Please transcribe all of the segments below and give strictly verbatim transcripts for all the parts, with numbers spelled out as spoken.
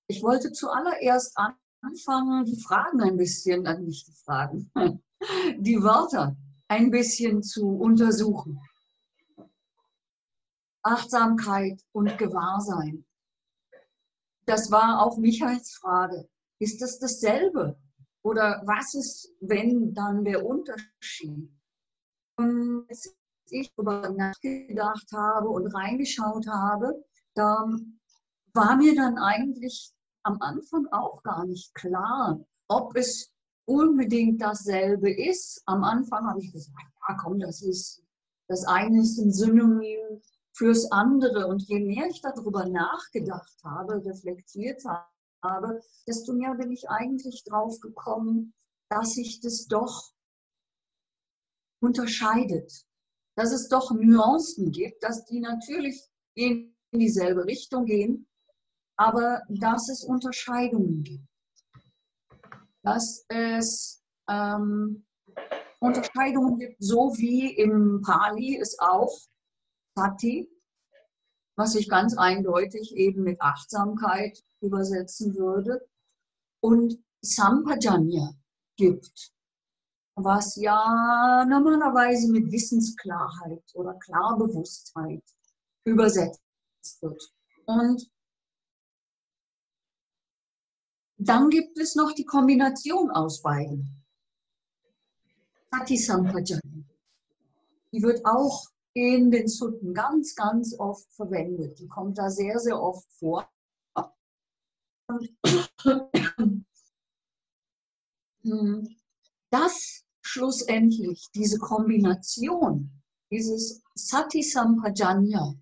Ich wollte zuallererst anfangen, die Fragen ein bisschen, äh, nicht die Fragen, die Wörter ein bisschen zu untersuchen. Achtsamkeit und Gewahrsein. Das war auch Michaels Frage. Ist das dasselbe? Oder was ist, wenn, dann der Unterschied? Und als ich darüber nachgedacht habe und reingeschaut habe, da war mir dann eigentlich am Anfang auch gar nicht klar, ob es unbedingt dasselbe ist. Am Anfang habe ich gesagt, ja komm, das ist, das eine ist ein Synonym fürs andere. Und je mehr ich darüber nachgedacht habe, reflektiert habe, desto mehr bin ich eigentlich drauf gekommen, dass sich das doch unterscheidet. Dass es doch Nuancen gibt, dass die natürlich in dieselbe Richtung gehen, aber dass es Unterscheidungen gibt. Dass es ähm, Unterscheidungen gibt, so wie im Pali es auch Sati, was ich ganz eindeutig eben mit Achtsamkeit übersetzen würde, und Sampajanya gibt, was ja normalerweise mit Wissensklarheit oder Klarbewusstheit übersetzt wird. Und dann gibt es noch die Kombination aus beiden. Sati Sampajanya. Die wird auch in den Sutten ganz, ganz oft verwendet. Die kommt da sehr, sehr oft vor. Und das schlussendlich, diese Kombination, dieses Sati Sampajanya,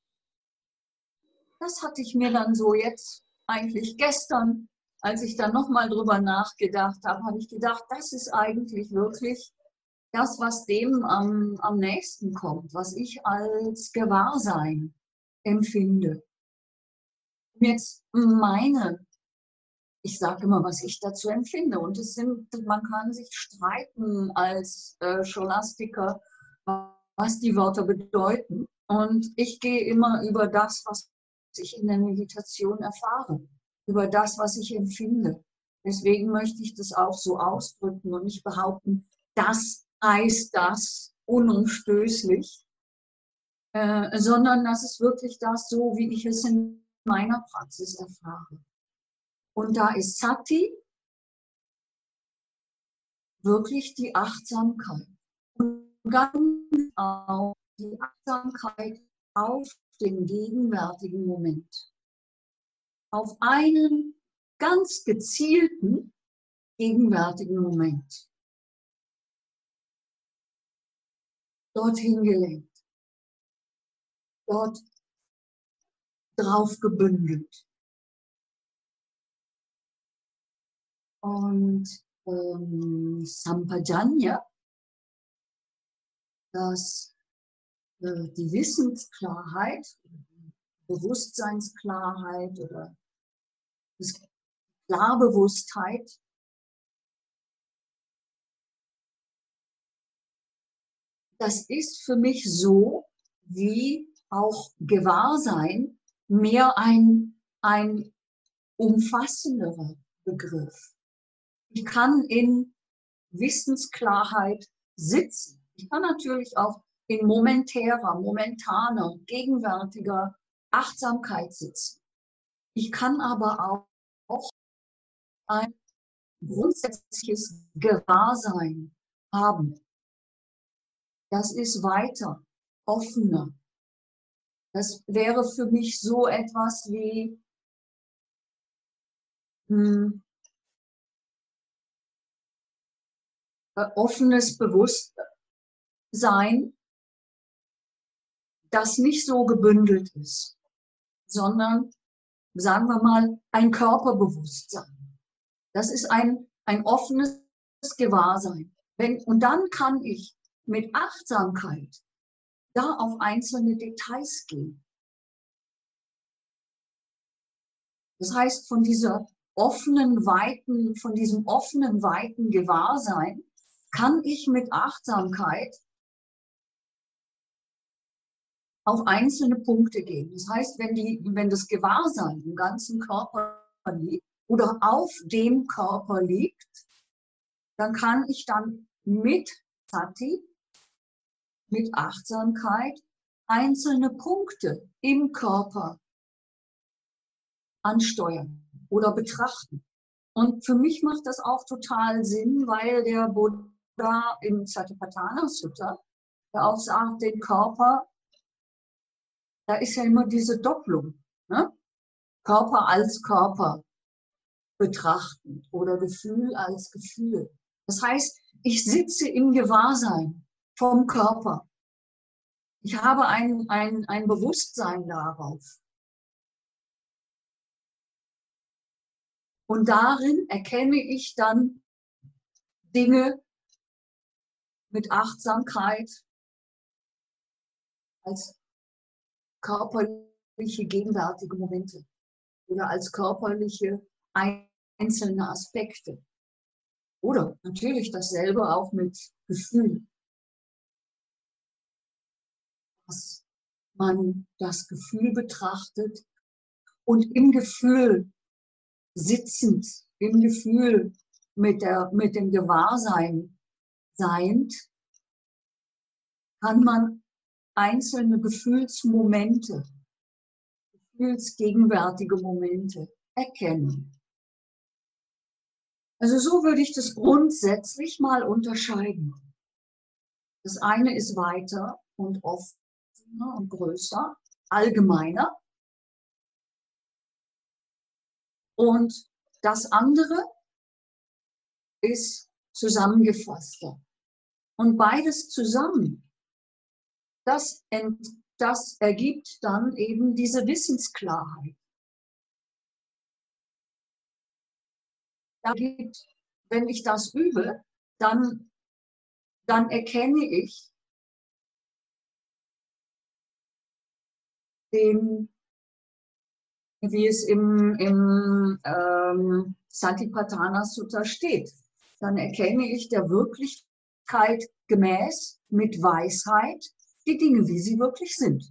das hatte ich mir dann so jetzt eigentlich gestern, als ich dann nochmal drüber nachgedacht habe, habe ich gedacht, das ist eigentlich wirklich das, was dem am, am nächsten kommt, was ich als Gewahrsein empfinde. Und jetzt meine, ich sage immer, was ich dazu empfinde. Und es sind, man kann sich streiten als äh, Scholastiker, was die Wörter bedeuten. Und ich gehe immer über das, was ich in der Meditation erfahre, über das, was ich empfinde. Deswegen möchte ich das auch so ausdrücken und nicht behaupten, das heißt das unumstößlich, äh, sondern das ist wirklich das so, wie ich es in meiner Praxis erfahre. Und da ist Sati wirklich die Achtsamkeit. Und ganz auch die Achtsamkeit auf den gegenwärtigen Moment. Auf einen ganz gezielten gegenwärtigen Moment. Dorthin gelenkt. Dort drauf gebündelt. Und ähm, Sampajanya, das, äh, die Wissensklarheit, Bewusstseinsklarheit oder das Klarbewusstheit, das ist für mich so wie auch Gewahrsein mehr ein, ein umfassenderer Begriff. Ich kann in Wissensklarheit sitzen. Ich kann natürlich auch in momentärer, momentaner, gegenwärtiger Achtsamkeit sitzen. Ich kann aber auch ein grundsätzliches Gewahrsein haben. Das ist weiter, offener. Das wäre für mich so etwas wie hm, offenes Bewusstsein, das nicht so gebündelt ist, sondern, sagen wir mal, ein Körperbewusstsein. Das ist ein, ein offenes Gewahrsein. Wenn, und dann kann ich mit Achtsamkeit da auf einzelne Details gehen. Das heißt, von dieser offenen, weiten, von diesem offenen, weiten Gewahrsein kann ich mit Achtsamkeit auf einzelne Punkte gehen. Das heißt, wenn, die, wenn das Gewahrsein im ganzen Körper liegt oder auf dem Körper liegt, dann kann ich dann mit Sati, mit Achtsamkeit, einzelne Punkte im Körper ansteuern oder betrachten. Und für mich macht das auch total Sinn, weil der Buddha im Satipatthana Sutta, der auch sagt, den Körper, da ist ja immer diese Doppelung, ne? Körper als Körper betrachten oder Gefühl als Gefühl. Das heißt, ich sitze im Gewahrsein vom Körper. Ich habe ein, ein, ein Bewusstsein darauf. Und darin erkenne ich dann Dinge mit Achtsamkeit als körperliche gegenwärtige Momente oder als körperliche einzelne Aspekte. Oder natürlich dasselbe auch mit Gefühl. Dass man das Gefühl betrachtet und im Gefühl sitzend, im Gefühl mit, der, mit dem Gewahrsein seiend, kann man einzelne Gefühlsmomente, gefühlsgegenwärtige Momente erkennen. Also so würde ich das grundsätzlich mal unterscheiden. Das eine ist weiter und offener und größer, allgemeiner. Und das andere ist zusammengefasster. Und beides zusammen, das, das ergibt dann eben diese Wissensklarheit. Da gibt, wenn ich das übe, dann, dann erkenne ich den, wie es im, im ähm, Satipatthana Sutta steht. Dann erkenne ich der Wirklichkeit gemäß mit Weisheit die Dinge, wie sie wirklich sind.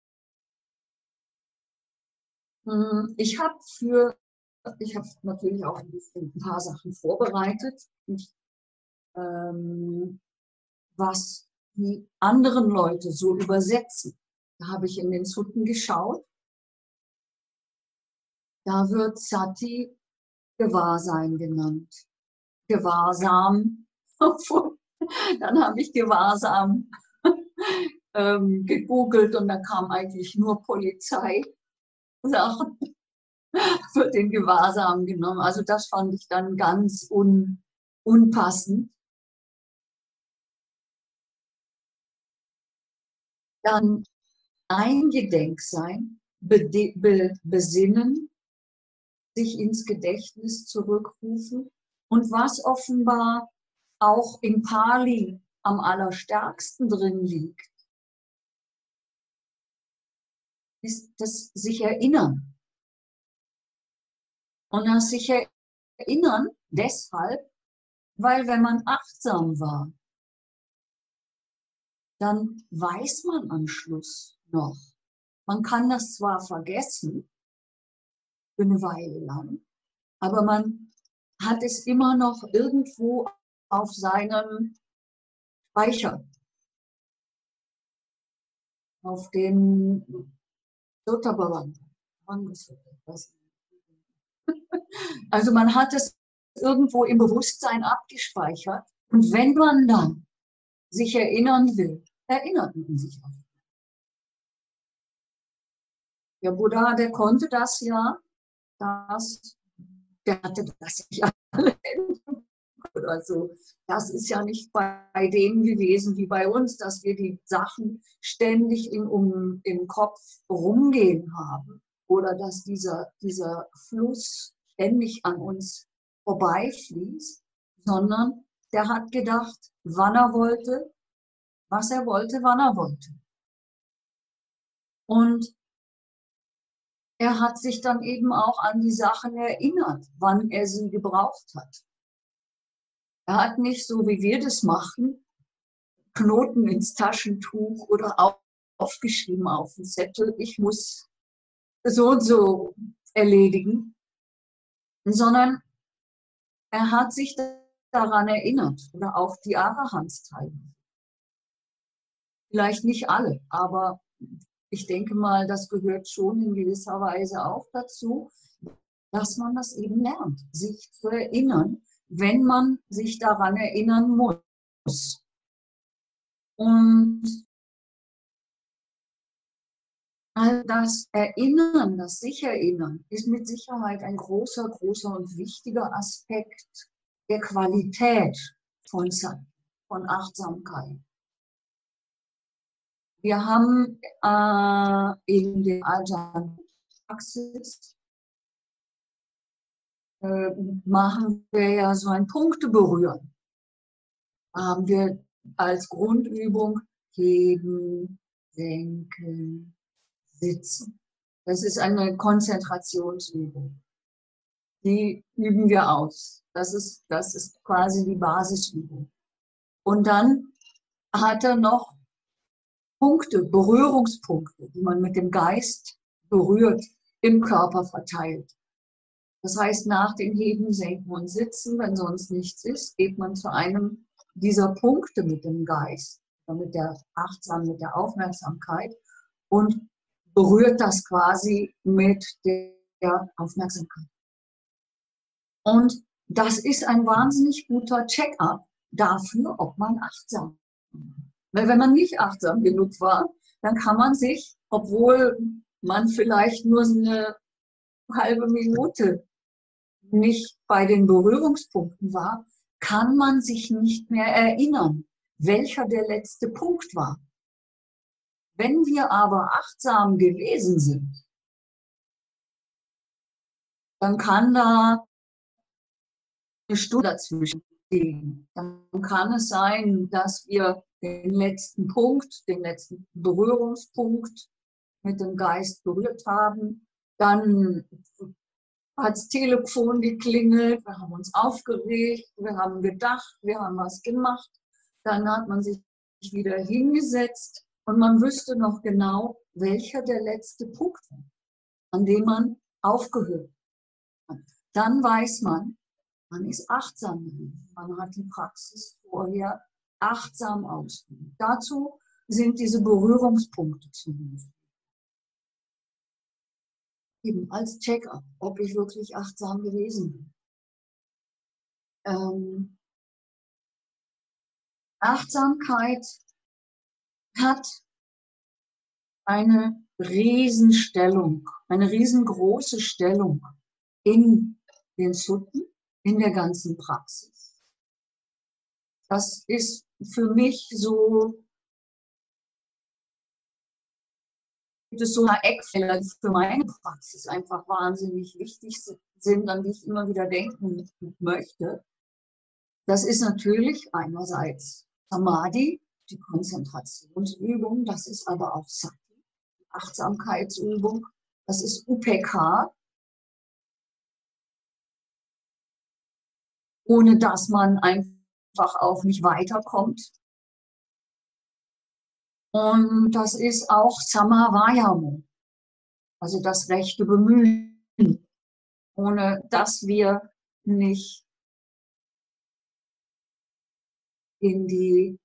Ich habe für, ich habe natürlich auch ein, bisschen, ein paar Sachen vorbereitet, ich, ähm, was die anderen Leute so übersetzen. Da habe ich in den Sutten geschaut. Da wird Sati Gewahrsein genannt. Gewahrsam. Dann habe ich Gewahrsam ähm, gegoogelt und da kam eigentlich nur Polizei Sachen für den Gewahrsam genommen. Also das fand ich dann ganz un, unpassend. Dann eingedenk sein, be, be, besinnen, sich ins Gedächtnis zurückrufen und was offenbar auch im Pali am allerstärksten drin liegt, ist das sich erinnern. Und das sich erinnern deshalb, weil wenn man achtsam war, dann weiß man am Schluss noch. Man kann das zwar vergessen, für eine Weile lang, aber man hat es immer noch irgendwo auf seinem Speicher, auf dem Sotabhavan. Also man hat es irgendwo im Bewusstsein abgespeichert und wenn man dann sich erinnern will, erinnert man sich auch. Der Buddha, der konnte das ja, das, der hatte das ja oder so. Das ist ja nicht bei denen gewesen wie bei uns, dass wir die Sachen ständig in, um, im Kopf rumgehen haben oder dass dieser, dieser Fluss ständig an uns vorbeifließt, sondern der hat gedacht, wann er wollte, was er wollte, wann er wollte. Und er hat sich dann eben auch an die Sachen erinnert, wann er sie gebraucht hat. Er hat nicht so, wie wir das machen, Knoten ins Taschentuch oder aufgeschrieben auf den Zettel, ich muss so und so erledigen, sondern er hat sich daran erinnert, oder auch die Arahantsteilnehmer. Vielleicht nicht alle, aber ich denke mal, das gehört schon in gewisser Weise auch dazu, dass man das eben lernt, sich zu erinnern, wenn man sich daran erinnern muss. Und das Erinnern, das Sich-Erinnern ist mit Sicherheit ein großer, großer und wichtiger Aspekt der Qualität von, von Achtsamkeit. Wir haben äh, in der Ajahn-Praxis äh, machen wir ja so ein Punkteberühren. Da haben wir als Grundübung heben, senken, sitzen. Das ist eine Konzentrationsübung. Die üben wir aus. Das ist, das ist quasi die Basisübung. Und dann hat er noch Punkte, Berührungspunkte, die man mit dem Geist berührt, im Körper verteilt. Das heißt, nach dem Heben, Senken und Sitzen, wenn sonst nichts ist, geht man zu einem dieser Punkte mit dem Geist, mit der Achtsam, mit der Aufmerksamkeit und berührt das quasi mit der Aufmerksamkeit. Und das ist ein wahnsinnig guter Check-up dafür, ob man achtsam ist. Weil wenn man nicht achtsam genug war, dann kann man sich, obwohl man vielleicht nur eine halbe Minute nicht bei den Berührungspunkten war, kann man sich nicht mehr erinnern, welcher der letzte Punkt war. Wenn wir aber achtsam gewesen sind, dann kann da eine Stunde dazwischen liegen. Dann kann es sein, dass wir den letzten Punkt, den letzten Berührungspunkt mit dem Geist berührt haben. Dann hat das Telefon geklingelt, wir haben uns aufgeregt, wir haben gedacht, wir haben was gemacht. Dann hat man sich wieder hingesetzt und man wüsste noch genau, welcher der letzte Punkt war, an dem man aufgehört hat. Dann weiß man, man ist achtsam gewesen. Man hat die Praxis vorher achtsam ausgeübt. Dazu sind diese Berührungspunkte zu nutzen. Eben als Check-up, ob ich wirklich achtsam gewesen bin. Ähm, Achtsamkeit hat eine Riesenstellung, eine riesengroße Stellung in den Sutten, in der ganzen Praxis. Das ist für mich so, gibt es so eine Eckpfeiler, die für meine Praxis einfach wahnsinnig wichtig sind, an die ich immer wieder denken möchte. Das ist natürlich einerseits Samadhi, die Konzentrationsübung, das ist aber auch Sati, die Achtsamkeitsübung, das ist U P K, ohne dass man einfach auch nicht weiterkommt. Und das ist auch Samavayamo, also das rechte Bemühen, ohne dass wir nicht in die,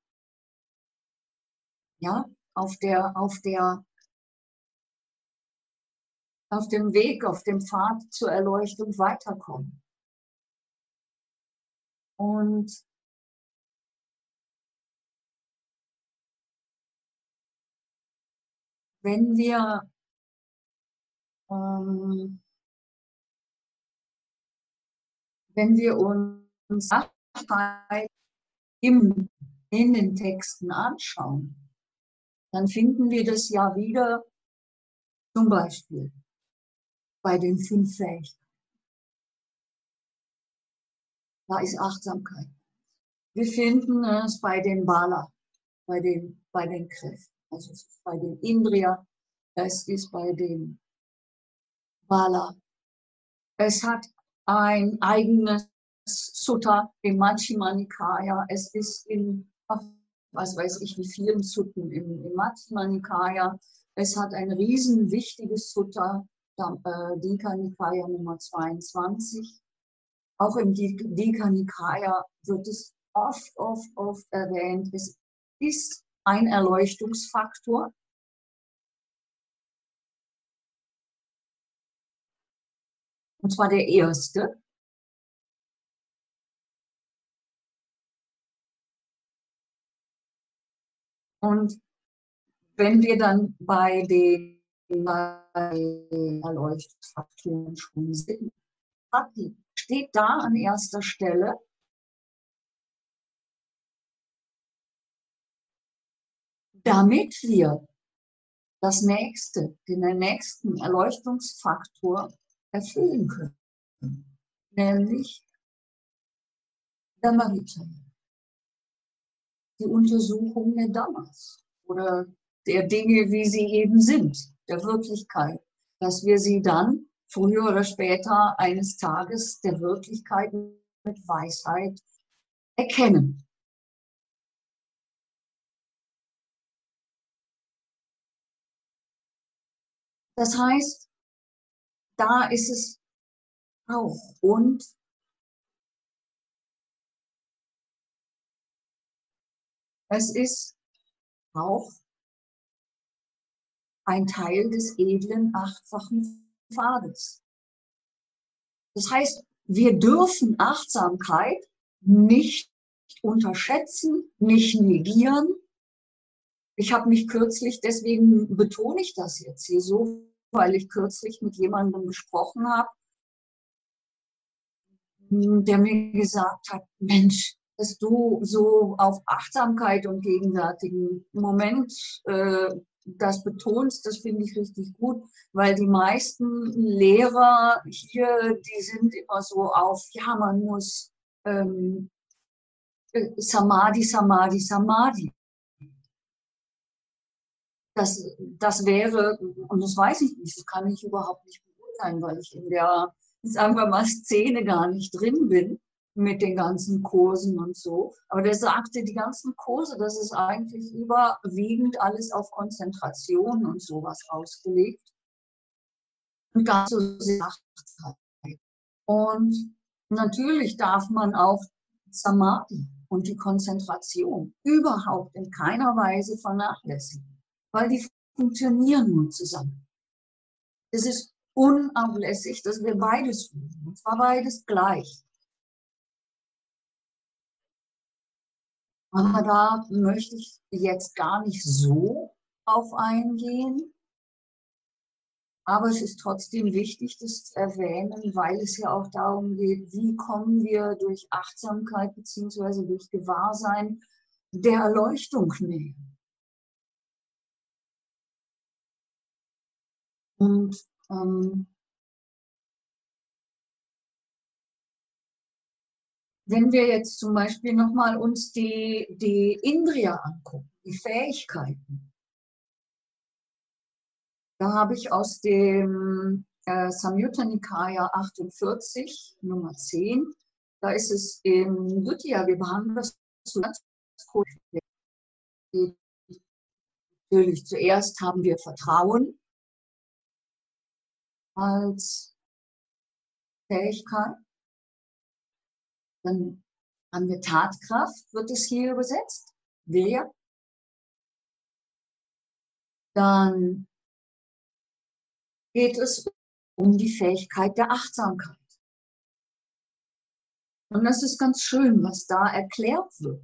ja, auf der, auf der, auf dem Weg, auf dem Pfad zur Erleuchtung weiterkommen. Und wenn wir ähm, wenn wir uns im, in den Texten anschauen, dann finden wir das ja wieder zum Beispiel bei den fünf Fähigkeiten. Da ist Achtsamkeit. Wir finden es bei den Bala, bei den, bei den Kräften. Also es ist bei den Indriya, es ist bei den Bala. Es hat ein eigenes Sutta im Majjhima Nikaya. Es ist in, was weiß ich, wie vielen Sutten im, im Majjhima Nikaya. Es hat ein riesen wichtiges Sutta, äh, Dika Nikaya Nummer zweiundzwanzig. Auch im Dika Nikaya wird es oft, oft, oft erwähnt. Es ist ein Erleuchtungsfaktor. Und zwar der erste. Und wenn wir dann bei den, bei den Erleuchtungsfaktoren schon sind, steht da an erster Stelle. Damit wir das nächste, den nächsten Erleuchtungsfaktor erfüllen können, nämlich Dhammavichaya, die Untersuchung der Dhammas oder der Dinge, wie sie eben sind, der Wirklichkeit, dass wir sie dann früher oder später eines Tages der Wirklichkeit mit Weisheit erkennen. Das heißt, da ist es auch. Und es ist auch ein Teil des edlen achtfachen Pfades. Das heißt, wir dürfen Achtsamkeit nicht unterschätzen, nicht negieren. Ich habe mich kürzlich, deswegen betone ich das jetzt hier so, weil ich kürzlich mit jemandem gesprochen habe, der mir gesagt hat, Mensch, dass du so auf Achtsamkeit und gegenwärtigen Moment äh, das betonst, das finde ich richtig gut, weil die meisten Lehrer hier, die sind immer so auf, ja, man muss ähm, Samadhi, Samadhi, Samadhi. Das, das wäre, und das weiß ich nicht, das kann ich überhaupt nicht beurteilen, weil ich in der, sagen wir mal, Szene gar nicht drin bin mit den ganzen Kursen und so. Aber der sagte, die ganzen Kurse, das ist eigentlich überwiegend alles auf Konzentration und sowas ausgelegt. Und gar so sehr Achtsamkeit. Und natürlich darf man auch Samadhi und die Konzentration überhaupt in keiner Weise vernachlässigen, weil die funktionieren nun zusammen. Es ist unablässig, dass wir beides tun, und zwar beides gleich. Aber da möchte ich jetzt gar nicht so auf eingehen. Aber es ist trotzdem wichtig, das zu erwähnen, weil es ja auch darum geht, wie kommen wir durch Achtsamkeit bzw. durch Gewahrsein der Erleuchtung näher. Und ähm, wenn wir jetzt zum Beispiel nochmal uns die, die Indriya angucken, die Fähigkeiten, da habe ich aus dem äh, Samyutta Nikaya achtundvierzig, Nummer zehn, da ist es im Dutya, wir behandeln das so ganz kurz. Natürlich, zuerst haben wir Vertrauen als Fähigkeit, dann haben wir Tatkraft, wird es hier übersetzt, Virya. Dann geht es um die Fähigkeit der Achtsamkeit. Und das ist ganz schön, was da erklärt wird.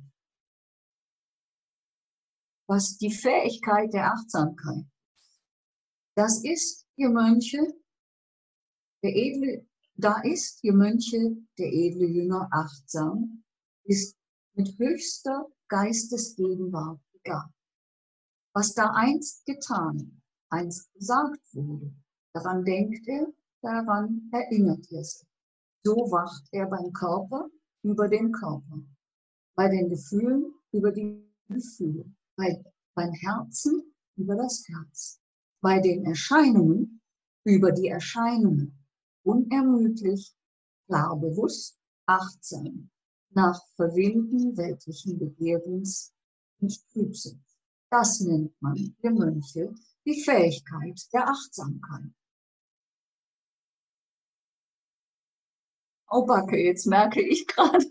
Was die Fähigkeit der Achtsamkeit, das ist, ihr Mönche, der edle, da ist, ihr Mönche, der edle Jünger achtsam, ist mit höchster Geistesgegenwart begabt. Was da einst getan, einst gesagt wurde, daran denkt er, daran erinnert er sich. So wacht er beim Körper über den Körper, bei den Gefühlen über die Gefühle, bei, beim Herzen über das Herz, bei den Erscheinungen über die Erscheinungen, unermüdlich, klar bewusst, achtsam, nach Verwinden weltlichen Begehrens nicht Trübsinn. Das nennt man, ihr Mönche, die Fähigkeit der Achtsamkeit. Oh, Backe, jetzt merke ich gerade,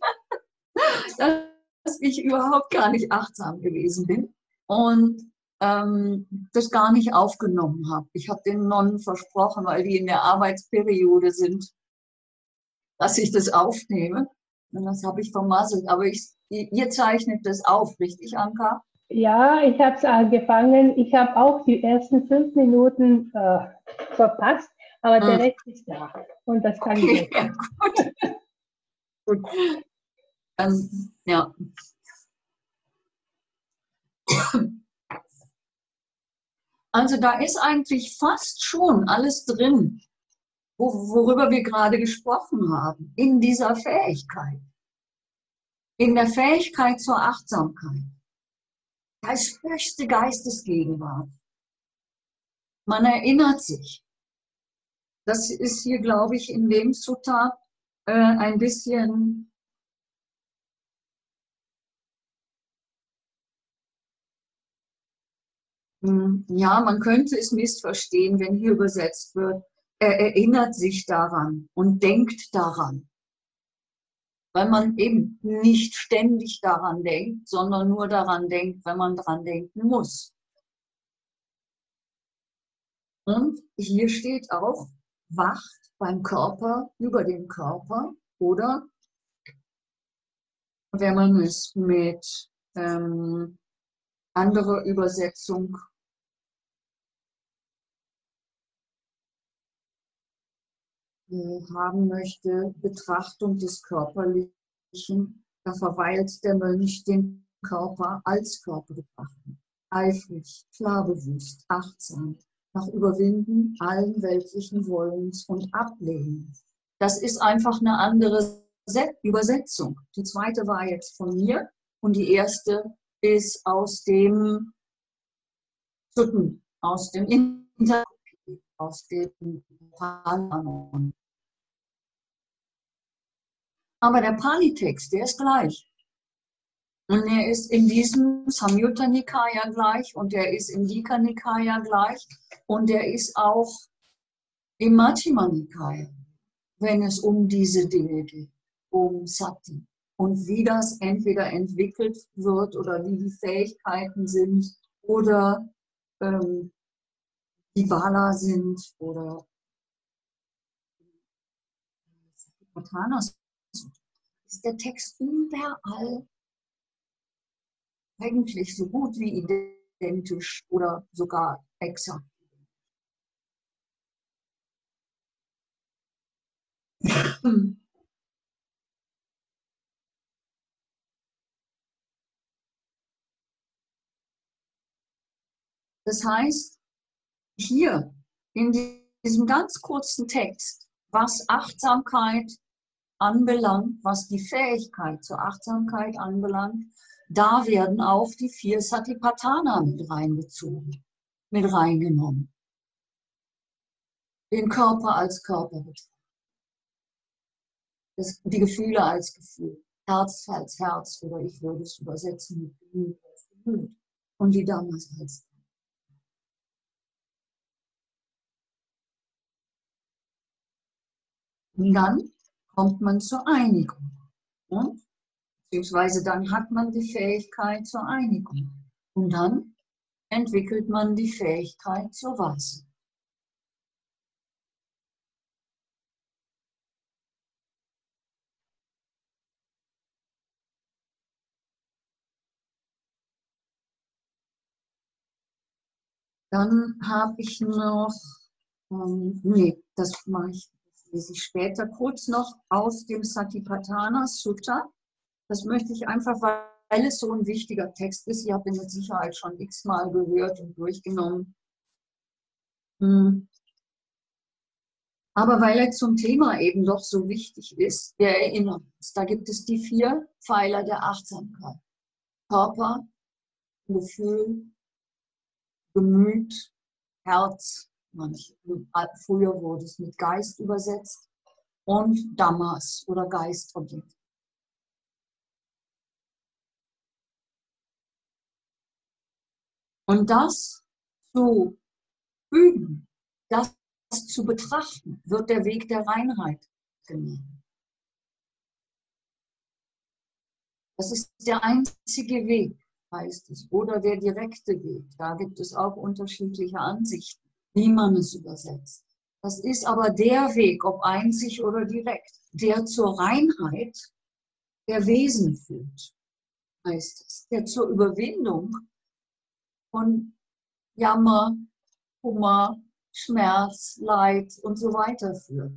dass ich überhaupt gar nicht achtsam gewesen bin und ähm, das gar nicht aufgenommen habe. Ich habe den Nonnen versprochen, weil die in der Arbeitsperiode sind, dass ich das aufnehme. Und das habe ich vermasselt. Aber ich, ihr zeichnet das auf, richtig, Anka? Ja, ich habe es angefangen. Ich habe auch die ersten fünf Minuten äh, verpasst, aber der Hm. Rest ist da. Und das kann ich Okay, jetzt. ja, gut. Gut. Dann, ja. Also da ist eigentlich fast schon alles drin, worüber wir gerade gesprochen haben, in dieser Fähigkeit, in der Fähigkeit zur Achtsamkeit. Da ist höchste Geistesgegenwart. Man erinnert sich. Das ist hier, glaube ich, in dem Sutta äh, ein bisschen hm, ja, man könnte es missverstehen, wenn hier übersetzt wird, er erinnert sich daran und denkt daran. Weil man eben nicht ständig daran denkt, sondern nur daran denkt, wenn man daran denken muss. Und hier steht auch, wacht beim Körper über den Körper oder wenn man es mit ähm, anderer Übersetzung äh, haben möchte, Betrachtung des Körperlichen, da verweilt der Mönch den Körper als Körper betrachten. Eifrig, klar-bewusst, achtsam, nach Überwinden allen weltlichen Wollens und Ablehnens. Das ist einfach eine andere Übersetzung. Die zweite war jetzt von mir und die erste ist aus dem Sutten, aus dem Inter, aus dem Palanon. Aber der Pali-Text, der ist gleich. Und er ist in diesem Samyutta Nikaya gleich und er ist im Dika Nikaya gleich und er ist auch im Majjhima Nikaya, wenn es um diese Dinge geht, um Sati. Und wie das entweder entwickelt wird oder wie die Fähigkeiten sind oder ähm, die Bala sind oder Satipatthanas. Ist der Text überall eigentlich so gut wie identisch oder sogar exakt. Das heißt, hier in diesem ganz kurzen Text, was Achtsamkeit anbelangt, was die Fähigkeit zur Achtsamkeit anbelangt, da werden auch die vier Satipatthana mit reingezogen, mit reingenommen. Den Körper als Körper betrachtet, die Gefühle als Gefühl, Herz als Herz oder ich würde es übersetzen mit Gemüt als Gemüt und die Dhammas als Und dann kommt man zur Einigung. Und, beziehungsweise dann hat man die Fähigkeit zur Einigung. Und dann entwickelt man die Fähigkeit zur Weisheit. Dann habe ich noch, ähm, nee, das mache ich, das lese ich später kurz noch aus dem Satipatthana Sutta. Das möchte ich einfach, weil es so ein wichtiger Text ist. Ihr habt ihn mit Sicherheit schon x-mal gehört und durchgenommen. Hm. Aber weil er zum Thema eben doch so wichtig ist, wir erinnern uns, da gibt es die vier Pfeiler der Achtsamkeit. Körper, Gefühl, Gemüt, Herz, manche, früher wurde es mit Geist übersetzt, und Dhammas oder Geistobjekt. Und das zu üben, das zu betrachten, wird der Weg der Reinheit genannt. Das ist der einzige Weg, heißt es, oder der direkte Weg. Da gibt es auch unterschiedliche Ansichten, wie man es übersetzt. Das ist aber der Weg, ob einzig oder direkt, der zur Reinheit der Wesen führt, heißt es, der zur Überwindung von Jammer, Kummer, Schmerz, Leid und so weiter führt.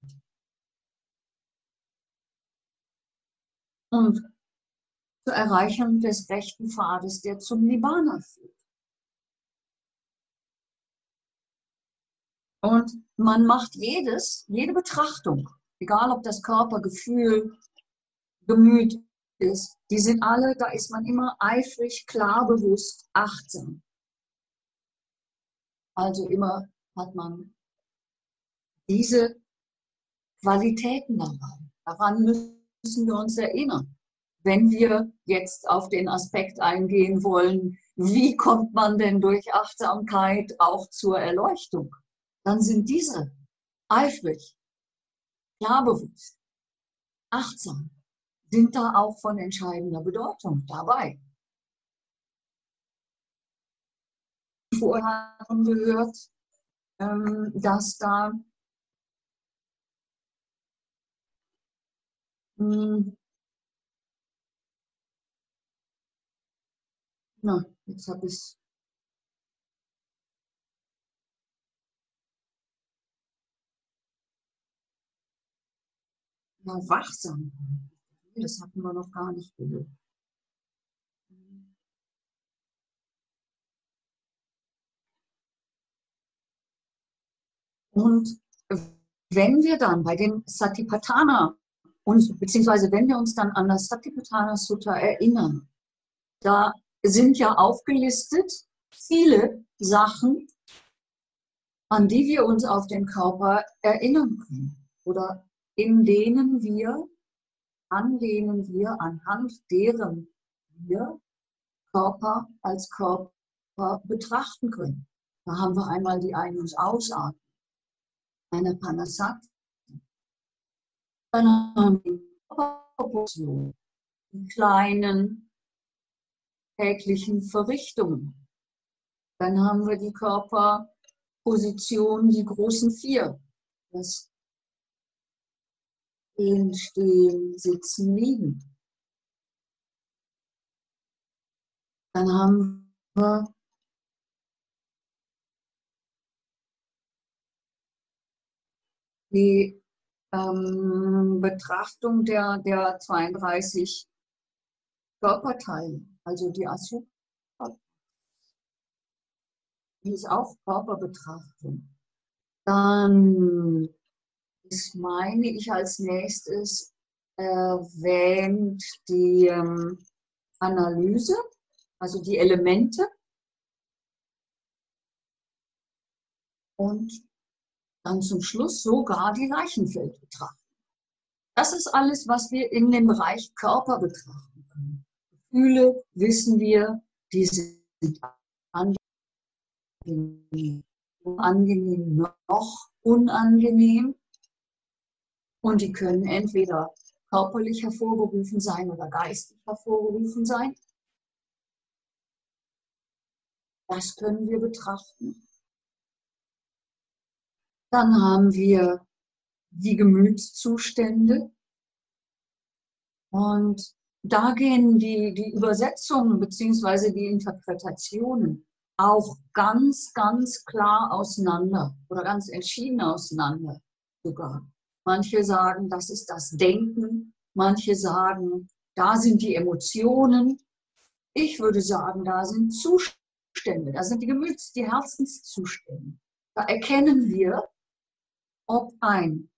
Und zur Erreichung des rechten Pfades, der zum Nibbana führt. Und man macht jedes, jede Betrachtung, egal ob das Körper, Gefühl, Gemüt ist, die sind alle, da ist man immer eifrig, klar, bewusst, achtsam. Also immer hat man diese Qualitäten dabei. Daran müssen wir uns erinnern. Wenn wir jetzt auf den Aspekt eingehen wollen, wie kommt man denn durch Achtsamkeit auch zur Erleuchtung, dann sind diese eifrig, klarbewusst, achtsam, sind da auch von entscheidender Bedeutung dabei. Vorher haben wir gehört, dass da na, jetzt habe ich es. Ja, wachsam. Das hatten wir noch gar nicht gehört. Und wenn wir dann bei dem Satipatthana, uns, beziehungsweise wenn wir uns dann an das Satipatthana Sutta erinnern, da sind ja aufgelistet viele Sachen, an die wir uns auf den Körper erinnern können oder in denen wir, an denen wir, anhand deren wir Körper als Körper betrachten können. Da haben wir einmal die Ein- und Ausatmung, eine Panasati, dann haben wir die Körperposition, die kleinen täglichen Verrichtungen. Dann haben wir die Körperposition, die großen vier, das Gehen, Stehen, Sitzen, Liegen. Dann haben wir die ähm, Betrachtung der, der zweiunddreißig Körperteile, also die Asukha. Die ist auch Körperbetrachtung. Dann ist, meine ich, als nächstes erwähnt die ähm, Analyse, also die Elemente. Und dann zum Schluss sogar die Leichenfeldbetrachtung. Das ist alles, was wir in dem Bereich Körper betrachten können. Gefühle, wissen wir, die sind angenehm, angenehm noch unangenehm. Und die können entweder körperlich hervorgerufen sein oder geistig hervorgerufen sein. Das können wir betrachten. Dann haben wir die Gemütszustände. Und da gehen die, die Übersetzungen bzw. die Interpretationen auch ganz, ganz klar auseinander oder ganz entschieden auseinander sogar. Manche sagen, das ist das Denken, manche sagen, da sind die Emotionen. Ich würde sagen, da sind Zustände, da sind die Gemüts-, die Herzenszustände. Da erkennen wir, ob ein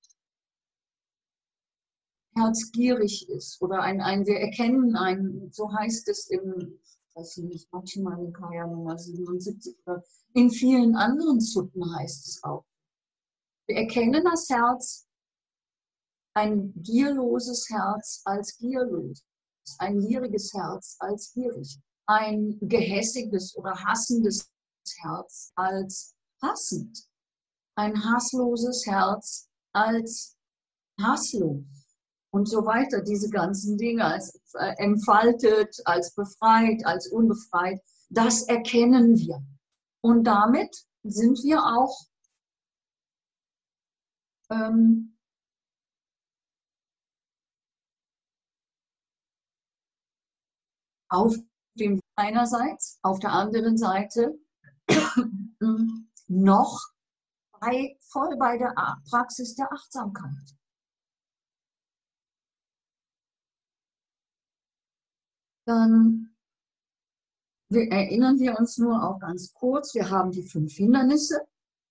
Herz gierig ist oder ein, ein, wir erkennen ein, so heißt es im, weiß ich nicht, manchmal in Kaya Nummer siebenundsiebzig oder in vielen anderen Sutten heißt es auch. Wir erkennen das Herz, ein gierloses Herz als gierlos, ein gieriges Herz als gierig, ein gehässiges oder hassendes Herz als hassend, ein hassloses Herz als hasslos. und so weiter, diese ganzen Dinge als äh, entfaltet, als befreit, als unbefreit, das erkennen wir. Und damit sind wir auch ähm, auf dem einerseits, auf der anderen Seite noch bei, voll bei der Praxis der Achtsamkeit. Dann erinnern wir uns nur auch ganz kurz, wir haben die fünf Hindernisse.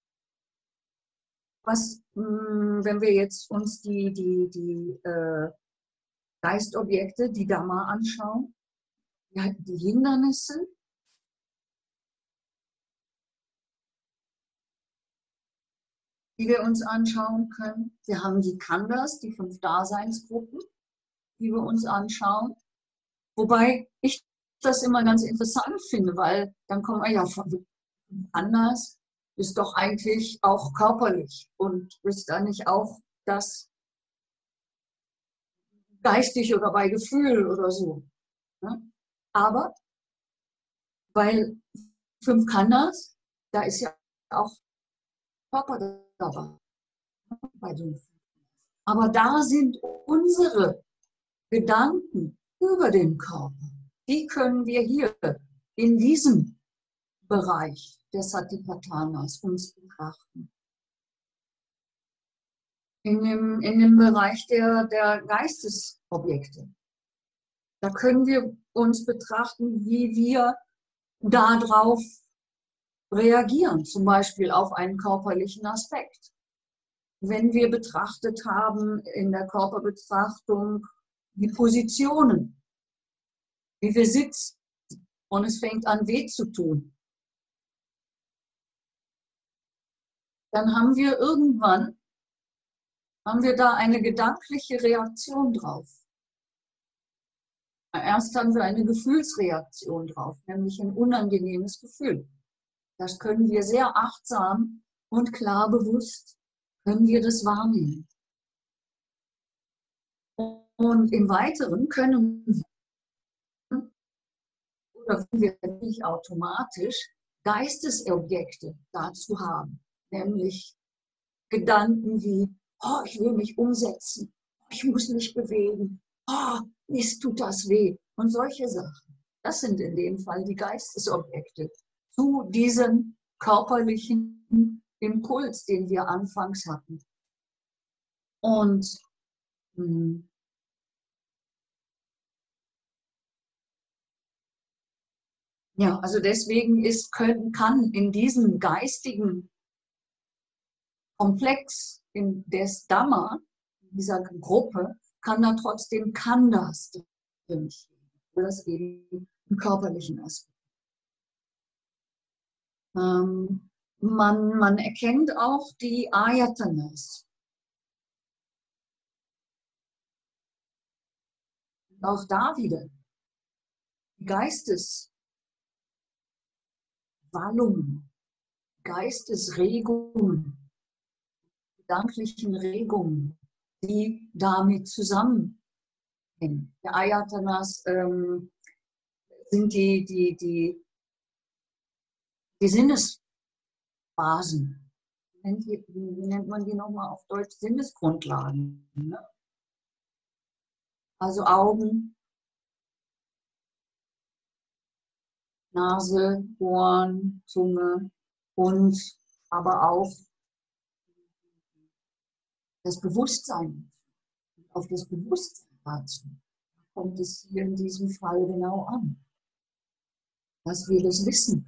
Was, wenn wir jetzt uns die, die, die äh, Geistobjekte, die Dhamma anschauen, ja, die Hindernisse, die wir uns anschauen können. Wir haben die Khandhas, die fünf Daseinsgruppen, die wir uns anschauen. Wobei ich das immer ganz interessant finde, weil dann kommen wir ja von anders, ist doch eigentlich auch körperlich und ist da nicht auch das geistig oder bei Gefühl oder so. Aber weil fünf Khandhas, da ist ja auch Körper dabei. Aber da sind unsere Gedanken über den Körper. Die können wir hier in diesem Bereich des Satipatthanas uns betrachten. In dem, in dem Bereich der, der Geistesobjekte. Da können wir uns betrachten, wie wir darauf reagieren, zum Beispiel auf einen körperlichen Aspekt. Wenn wir betrachtet haben in der Körperbetrachtung die Positionen, wie wir sitzen und es fängt an weh zu tun, dann haben wir irgendwann, haben wir da eine gedankliche Reaktion drauf. Erst haben wir eine Gefühlsreaktion drauf, nämlich ein unangenehmes Gefühl. Das können wir sehr achtsam und klar bewusst, können wir das wahrnehmen. Und im Weiteren können wir, oder wir nicht automatisch, Geistesobjekte dazu haben, nämlich Gedanken wie, oh, ich will mich umsetzen, ich muss mich bewegen, oh, es tut das weh und solche Sachen. Das sind in dem Fall die Geistesobjekte zu diesem körperlichen Impuls, den wir anfangs hatten. Und mh, ja, also deswegen ist, können, kann in diesem geistigen Komplex in des Dhamma, dieser Gruppe, kann da trotzdem Khandhas drin stehen. Das eben im körperlichen Aspekt. Ähm, man, man erkennt auch die Ayatanas. Auch da wieder die Geisteswallungen, Geistesregungen, gedanklichen Regungen, die damit zusammenhängen. Die Ayatanas ähm, sind die, die, die, die Sinnesbasen. Wie nennt man die nochmal auf Deutsch? Sinnesgrundlagen. Ne? Also Augen, Nase, Ohren, Zunge und aber auch das Bewusstsein. Auf das Bewusstsein dazu kommt es hier in diesem Fall genau an, dass wir das wissen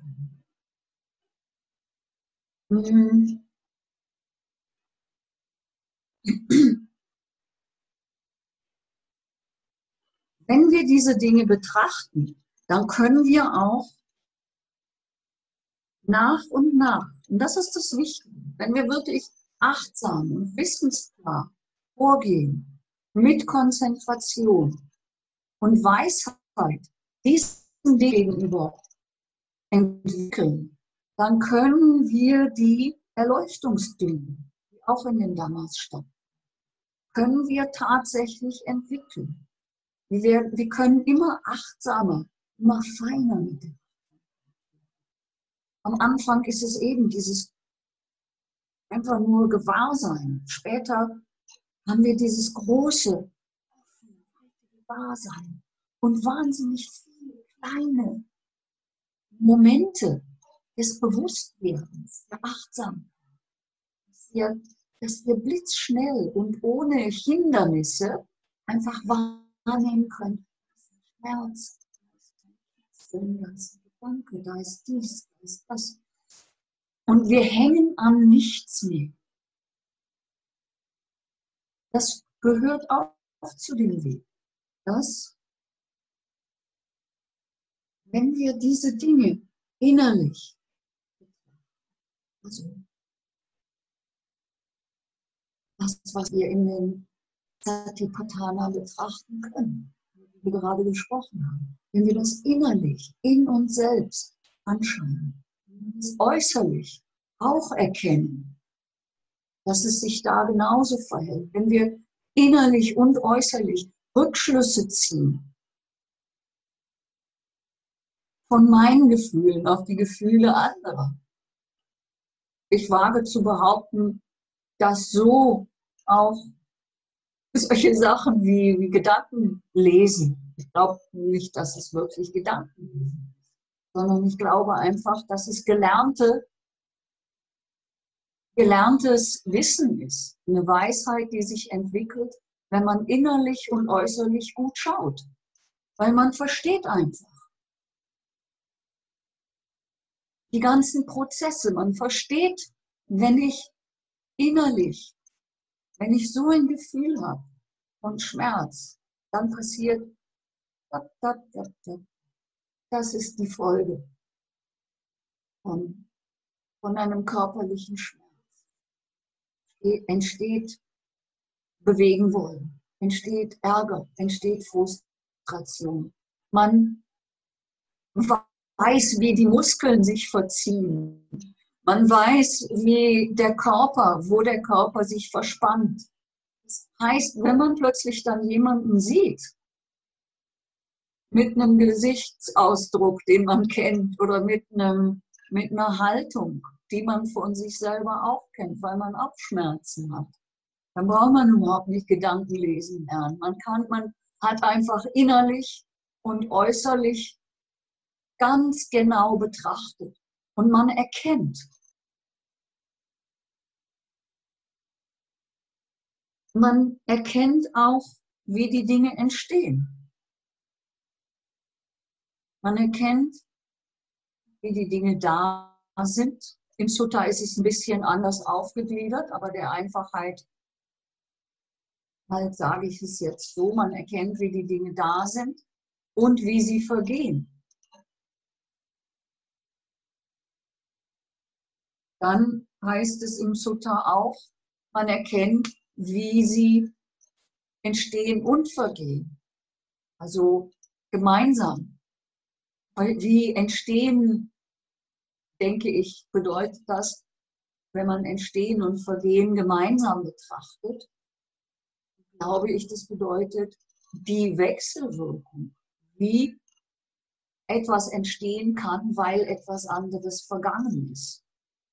können. Wenn wir diese Dinge betrachten, dann können wir auch nach und nach, und das ist das Wichtige, wenn wir wirklich achtsam und wissensklar vorgehen, mit Konzentration und Weisheit diesen gegenüber entwickeln, dann können wir die Erleuchtungsdinge, die auch in den Dhammas stattfinden, können wir tatsächlich entwickeln. Wir, wir können immer achtsamer, immer feiner mit dem. Am Anfang ist es eben dieses einfach nur Gewahrsein. Später haben wir dieses große Gewahrsein und wahnsinnig viele kleine Momente des Bewusstwerdens, der Achtsamkeit, dass wir, dass wir blitzschnell und ohne Hindernisse einfach wahrnehmen können, Schmerz, da ist ein Gedanke, da ist dies, da ist das. Und wir hängen an nichts mehr. Das gehört auch zu dem Weg, dass, wenn wir diese Dinge innerlich, also das, was wir in den Satipatthana betrachten können, wie wir gerade gesprochen haben, wenn wir das innerlich in uns selbst anschauen, das äußerlich auch erkennen, dass es sich da genauso verhält, wenn wir innerlich und äußerlich Rückschlüsse ziehen von meinen Gefühlen auf die Gefühle anderer. Ich wage zu behaupten, dass so auch solche Sachen wie, wie Gedanken lesen. Ich glaube nicht, dass es wirklich Gedanken lesen ist, sondern ich glaube einfach, dass es gelernte, gelerntes Wissen ist. Eine Weisheit, die sich entwickelt, wenn man innerlich und äußerlich gut schaut. Weil man versteht einfach die ganzen Prozesse. Man versteht, wenn ich innerlich, wenn ich so ein Gefühl habe von Schmerz, dann passiert, das ist die Folge von, von einem körperlichen Schmerz. Entsteht bewegen wollen, entsteht Ärger, entsteht Frustration. Man weiß, wie die Muskeln sich verziehen. Man weiß, wie der Körper, wo der Körper sich verspannt. Das heißt, wenn man plötzlich dann jemanden sieht, mit einem Gesichtsausdruck, den man kennt, oder mit, einem, mit einer Haltung, die man von sich selber auch kennt, weil man auch Schmerzen hat, dann braucht man überhaupt nicht Gedanken lesen lernen. Man kann, man hat einfach innerlich und äußerlich ganz genau betrachtet und man erkennt. Man erkennt auch, wie die Dinge entstehen. Man erkennt, wie die Dinge da sind. Im Sutta ist es ein bisschen anders aufgegliedert, aber der Einfachheit halt sage ich es jetzt so, man erkennt, wie die Dinge da sind und wie sie vergehen. Dann heißt es im Sutta auch, man erkennt, wie sie entstehen und vergehen. Also gemeinsam. Wie entstehen, denke ich, bedeutet das, wenn man Entstehen und Vergehen gemeinsam betrachtet, glaube ich, das bedeutet die Wechselwirkung, wie etwas entstehen kann, weil etwas anderes vergangen ist.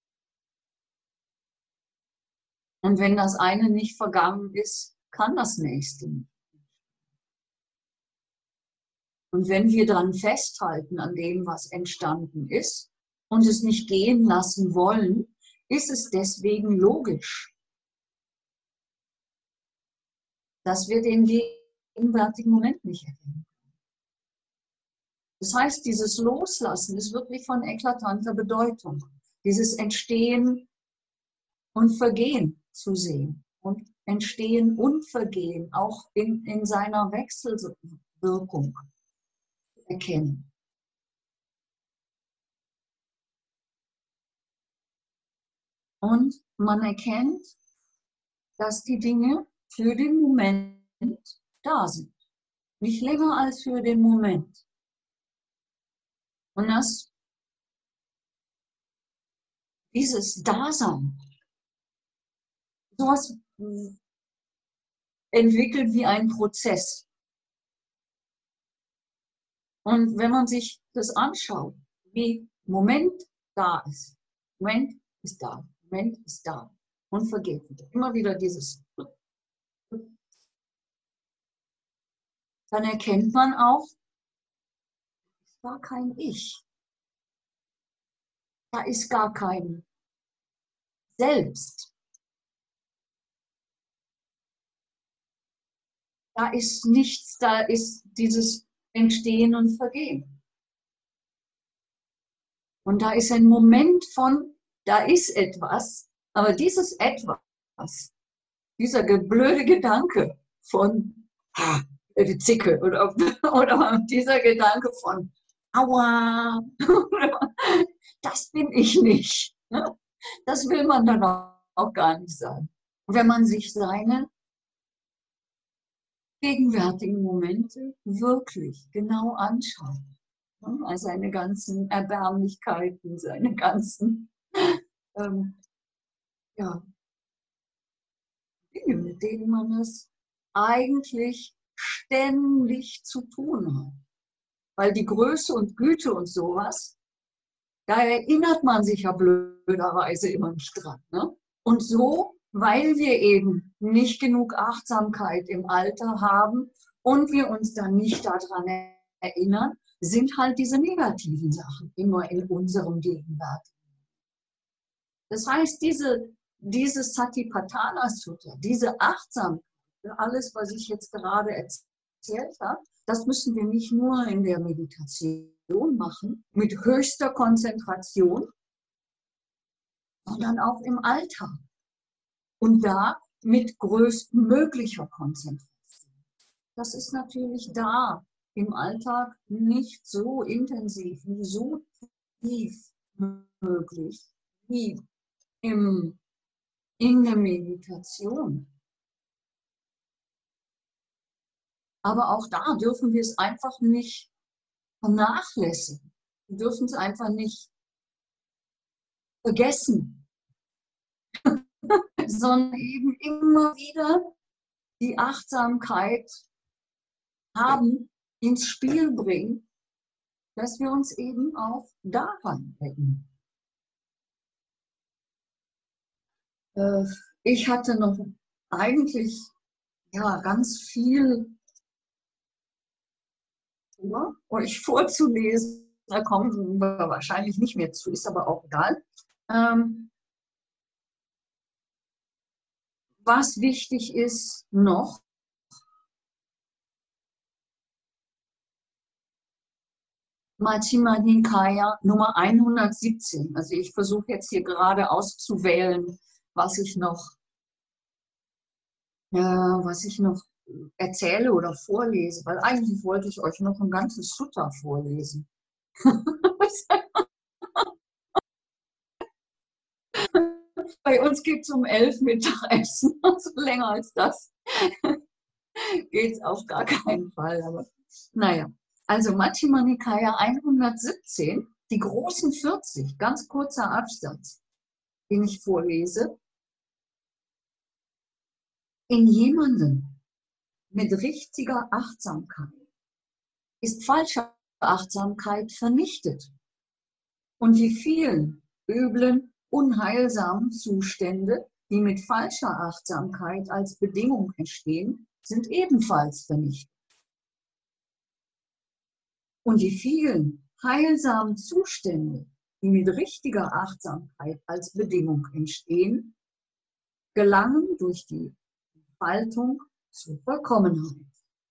Und wenn das eine nicht vergangen ist, kann das nächste nicht. Und wenn wir dann festhalten an dem, was entstanden ist und es nicht gehen lassen wollen, ist es deswegen logisch, dass wir den gegenwärtigen Moment nicht erkennen. Das heißt, dieses Loslassen ist wirklich von eklatanter Bedeutung. Dieses Entstehen und Vergehen zu sehen und Entstehen und Vergehen auch in, in seiner Wechselwirkung erkennen. Und man erkennt, dass die Dinge für den Moment da sind. Nicht länger als für den Moment. Und dass dieses Dasein, sowas entwickelt wie ein Prozess. Und wenn man sich das anschaut, wie Moment da ist, Moment ist da, Moment ist da und vergeht wieder. Immer wieder dieses. Dann erkennt man auch, es war kein Ich. Da ist gar kein Selbst. Da ist nichts, da ist dieses Entstehen und Vergehen. Und da ist ein Moment von, da ist etwas, aber dieses Etwas, dieser blöde Gedanke von ah, die Zicke oder, oder dieser Gedanke von aua, das bin ich nicht. Das will man dann auch gar nicht sagen. Wenn man sich seine gegenwärtigen Momente wirklich genau anschaut, also seine ganzen Erbärmlichkeiten, seine ganzen ähm, ja, Dinge, mit denen man es eigentlich ständig zu tun hat. Weil die Größe und Güte und sowas, da erinnert man sich ja blöderweise immer nicht dran. Ne? Und so, weil wir eben nicht genug Achtsamkeit im Alter haben und wir uns dann nicht daran erinnern, sind halt diese negativen Sachen immer in unserem Gegenwart. Das heißt, diese, dieses Satipatthana Sutta, diese Achtsamkeit, alles, was ich jetzt gerade erzählt habe, das müssen wir nicht nur in der Meditation machen, mit höchster Konzentration, sondern auch im Alltag. Und da mit größtmöglicher Konzentration. Das ist natürlich da im Alltag nicht so intensiv, nie so tief möglich wie im, in der Meditation. Aber auch da dürfen wir es einfach nicht vernachlässigen. Wir dürfen es einfach nicht vergessen, sondern eben immer wieder die Achtsamkeit haben, ins Spiel bringen, dass wir uns eben auch daran erinnern. Äh, ich hatte noch eigentlich ja, ganz viel vor, euch vorzulesen. Da kommen wir wahrscheinlich nicht mehr zu, ist aber auch egal. Ähm, was wichtig ist noch, Majjhima Nikaya Nummer hundertsiebzehn. Also ich versuche jetzt hier gerade auszuwählen, was ich noch, äh, was ich noch erzähle oder vorlese, weil eigentlich wollte ich euch noch ein ganzes Sutta vorlesen. Bei uns geht es um elf Mittagessen, also länger als das geht es auf gar keinen Fall. Aber naja, also Majjhima Nikaya hundertsiebzehn, die großen vierzig, ganz kurzer Absatz, den ich vorlese. In jemandem mit richtiger Achtsamkeit ist falsche Achtsamkeit vernichtet. Und die vielen üblen, unheilsamen Zustände, die mit falscher Achtsamkeit als Bedingung entstehen, sind ebenfalls vernichtet. Und die vielen heilsamen Zustände, die mit richtiger Achtsamkeit als Bedingung entstehen, gelangen durch die Entfaltung zur Vollkommenheit.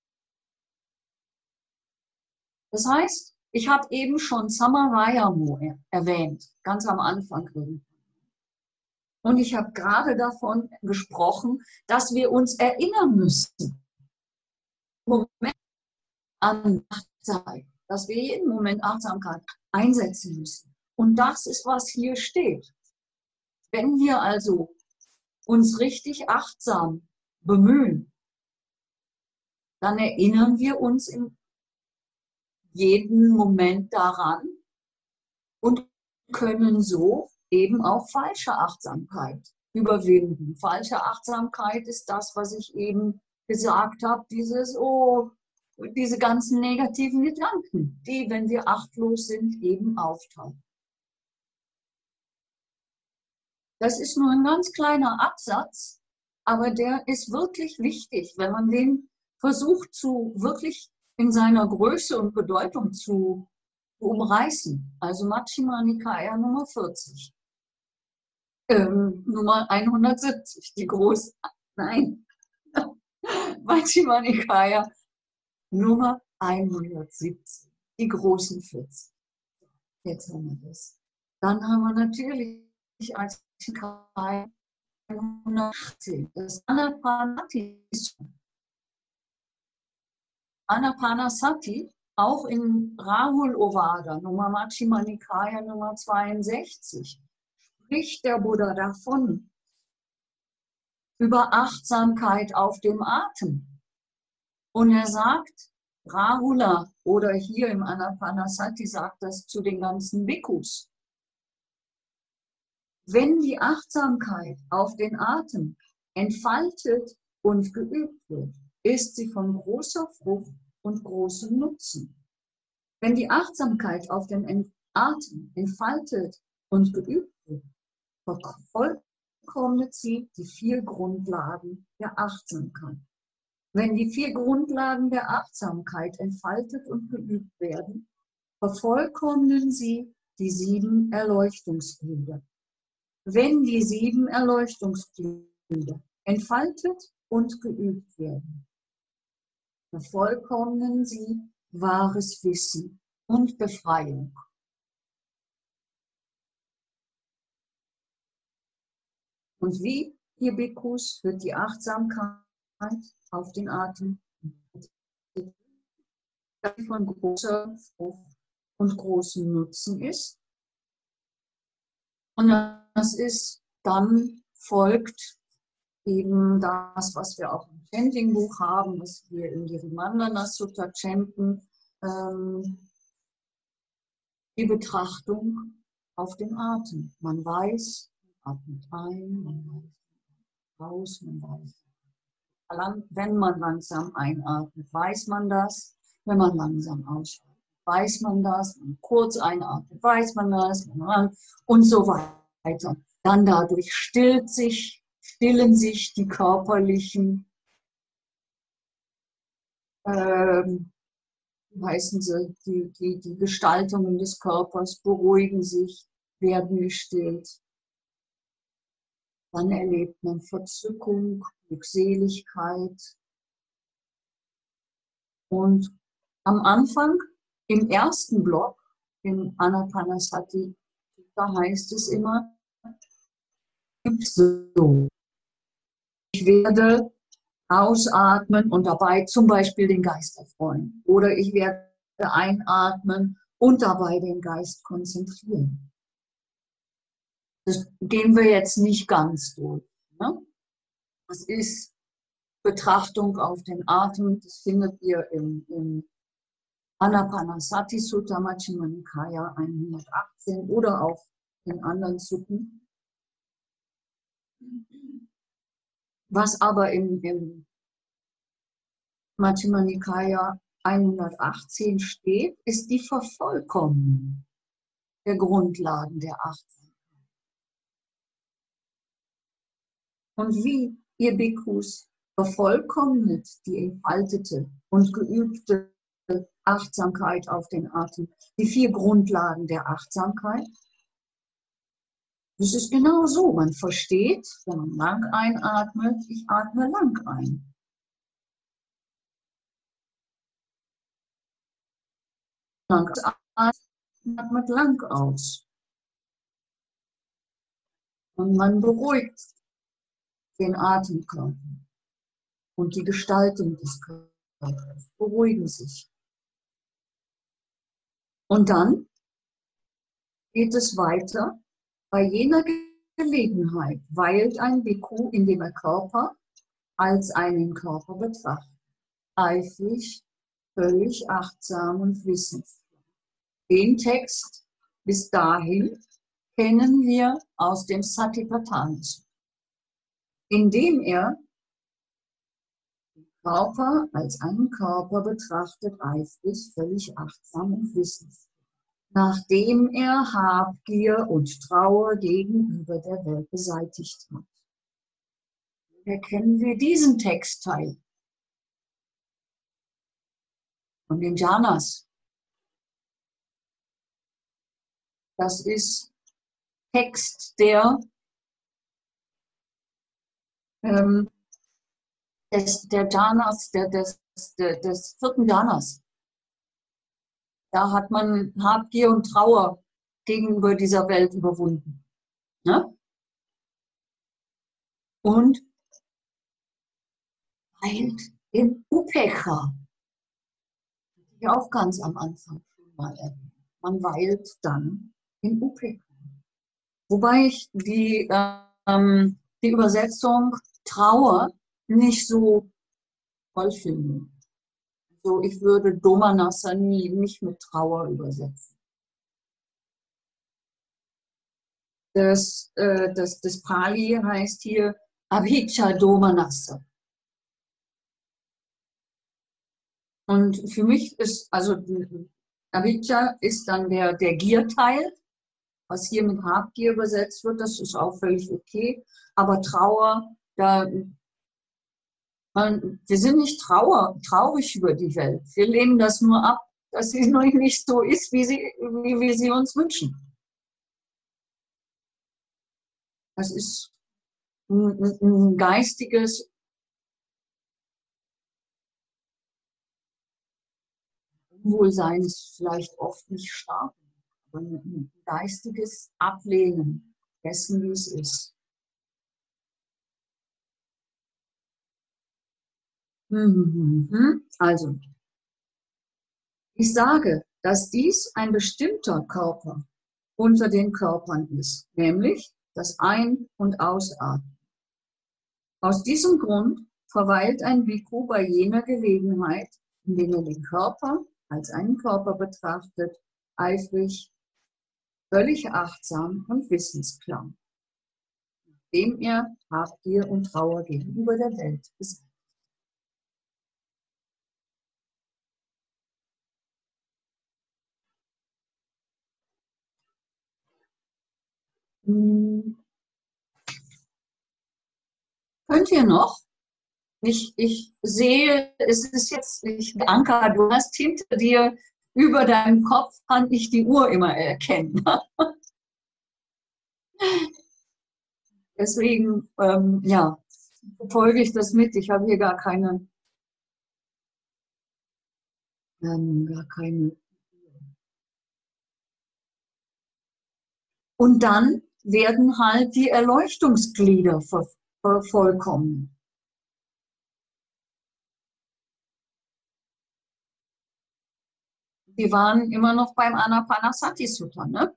Das heißt, ich habe eben schon Samayamo erwähnt, ganz am Anfang. Und ich habe gerade davon gesprochen, dass wir uns erinnern müssen, Moment an Achtsamkeit, dass wir jeden Moment Achtsamkeit einsetzen müssen. Und das ist, was hier steht. Wenn wir also uns richtig achtsam bemühen, dann erinnern wir uns in jeden Moment daran und können so eben auch falsche Achtsamkeit überwinden. Falsche Achtsamkeit ist das, was ich eben gesagt habe, dieses, oh, diese ganzen negativen Gedanken, die, wenn wir achtlos sind, eben auftauchen. Das ist nur ein ganz kleiner Absatz, aber der ist wirklich wichtig, wenn man den versucht zu wirklich in seiner Größe und Bedeutung zu umreißen. Also Majjhima Nikaya Nummer vierzig. Ähm, Nummer hundertsiebzig, die große, nein, Majjhima Nikaya Nummer hundertsiebzig, die großen vierzig. Jetzt haben wir das. Dann haben wir natürlich als Nikaya hundertachtzehn, das Anapanasati. Anapanasati, auch in Rahul Ovada, Nummer Majjhima Nikaya Nummer zweiundsechzig, spricht der Buddha davon, über Achtsamkeit auf dem Atem. Und er sagt, Rahula, oder hier im Anapanasati sagt das zu den ganzen Bhikkhus, wenn die Achtsamkeit auf den Atem entfaltet und geübt wird, ist sie von großer Frucht und großem Nutzen. Wenn die Achtsamkeit auf den Atem entfaltet und geübt wird, vervollkommnet sie die vier Grundlagen der Achtsamkeit. Wenn die vier Grundlagen der Achtsamkeit entfaltet und geübt werden, vervollkommnen sie die sieben Erleuchtungsglieder. Wenn die sieben Erleuchtungsglieder entfaltet und geübt werden, vervollkommnen sie wahres Wissen und Befreiung. Und wie, ihr Bhikkhus, wird die Achtsamkeit auf den Atem von großer Frucht und großem Nutzen ist? Und das ist, dann folgt eben das, was wir auch im Chanting-Buch haben, was wir in die Mandana Sutta chanten, ähm, die Betrachtung auf den Atem. Man weiß, man atmet ein, man weiß raus, man weiß. Wenn man langsam einatmet, weiß man das. Wenn man langsam ausatmet, weiß man das. Wenn man kurz einatmet, weiß man das. Und so weiter. Dann dadurch stillt sich, stillen sich die körperlichen, ähm, wie heißen sie, die, die, die Gestaltungen des Körpers beruhigen sich, werden gestillt. Dann erlebt man Verzückung, Glückseligkeit. Und am Anfang, im ersten Block, im Anapanasati, da heißt es immer, so, ich werde ausatmen und dabei zum Beispiel den Geist erfreuen. Oder ich werde einatmen und dabei den Geist konzentrieren. Das gehen wir jetzt nicht ganz durch. Ne? Das ist Betrachtung auf den Atem, das findet ihr im, im Anapanasati Sutta Majjhima Nikaya hundertachtzehn oder auch in anderen Sutten. Was aber im, im Majjhima Nikaya hundertachtzehn steht, ist die Vervollkommnung der Grundlagen der Achtsamkeit. Und wie, ihr Bhikkhus, vervollkommnet die entfaltete und geübte Achtsamkeit auf den Atem, die vier Grundlagen der Achtsamkeit? Das ist genau so. Man versteht, wenn man lang einatmet, ich atme lang ein. Lang atmet lang aus. Und man beruhigt den Atemkörper und die Gestaltung des Körpers beruhigen sich. Und dann geht es weiter. Bei jener Gelegenheit weilt ein Bhikkhu, indem er Körper als einen Körper betrachtet, eifrig, völlig achtsam und wissensvoll. Den Text bis dahin kennen wir aus dem Satipatthana, indem er Körper als einen Körper betrachtet, eifrig, völlig achtsam und wissensvoll, nachdem er Habgier und Trauer gegenüber der Welt beseitigt hat. Erkennen wir diesen Textteil von den Jhanas. Das ist Text der, ähm, des, der Jhanas, der, des, des, des vierten Jhanas. Da hat man Habgier und Trauer gegenüber dieser Welt überwunden. Ne? Und weilt in Upekkha. Ja, auch ganz am Anfang schon mal erwähnt. Man weilt dann in Upekkha. Wobei ich die, ähm, die Übersetzung Trauer nicht so toll finde. So, ich würde Domanassa nie nicht mit Trauer übersetzen. Das, äh, das, das Pali heißt hier Avijja Domanassa. Und für mich ist, also Avijja ist dann der, der Gierteil, was hier mit Habgier übersetzt wird, das ist auch völlig okay. Aber Trauer, da, man, wir sind nicht trauer, traurig über die Welt. Wir lehnen das nur ab, dass sie noch nicht so ist, wie, sie, wie wir sie uns wünschen. Das ist ein, ein, ein geistiges Unwohlsein, ist vielleicht oft nicht stark, aber ein geistiges Ablehnen dessen, wie es ist. Also, ich sage, dass dies ein bestimmter Körper unter den Körpern ist, nämlich das Ein- und Ausatmen. Aus diesem Grund verweilt ein Bhikkhu bei jener Gelegenheit, in der er den Körper als einen Körper betrachtet, eifrig, völlig achtsam und wissensklar, nachdem er Habgier und Trauer gegenüber der Welt beseitigt. Hm. Könnt ihr noch? Ich, ich sehe, es ist jetzt, ich, Anka, du hast hinter dir, über deinem Kopf kann ich die Uhr immer erkennen. Deswegen, ähm, ja, verfolge ich das mit. Ich habe hier gar keine, ähm, gar keine. Und dann werden halt die Erleuchtungsglieder vervollkommen. Die waren immer noch beim Anapanasati Sutta, ne?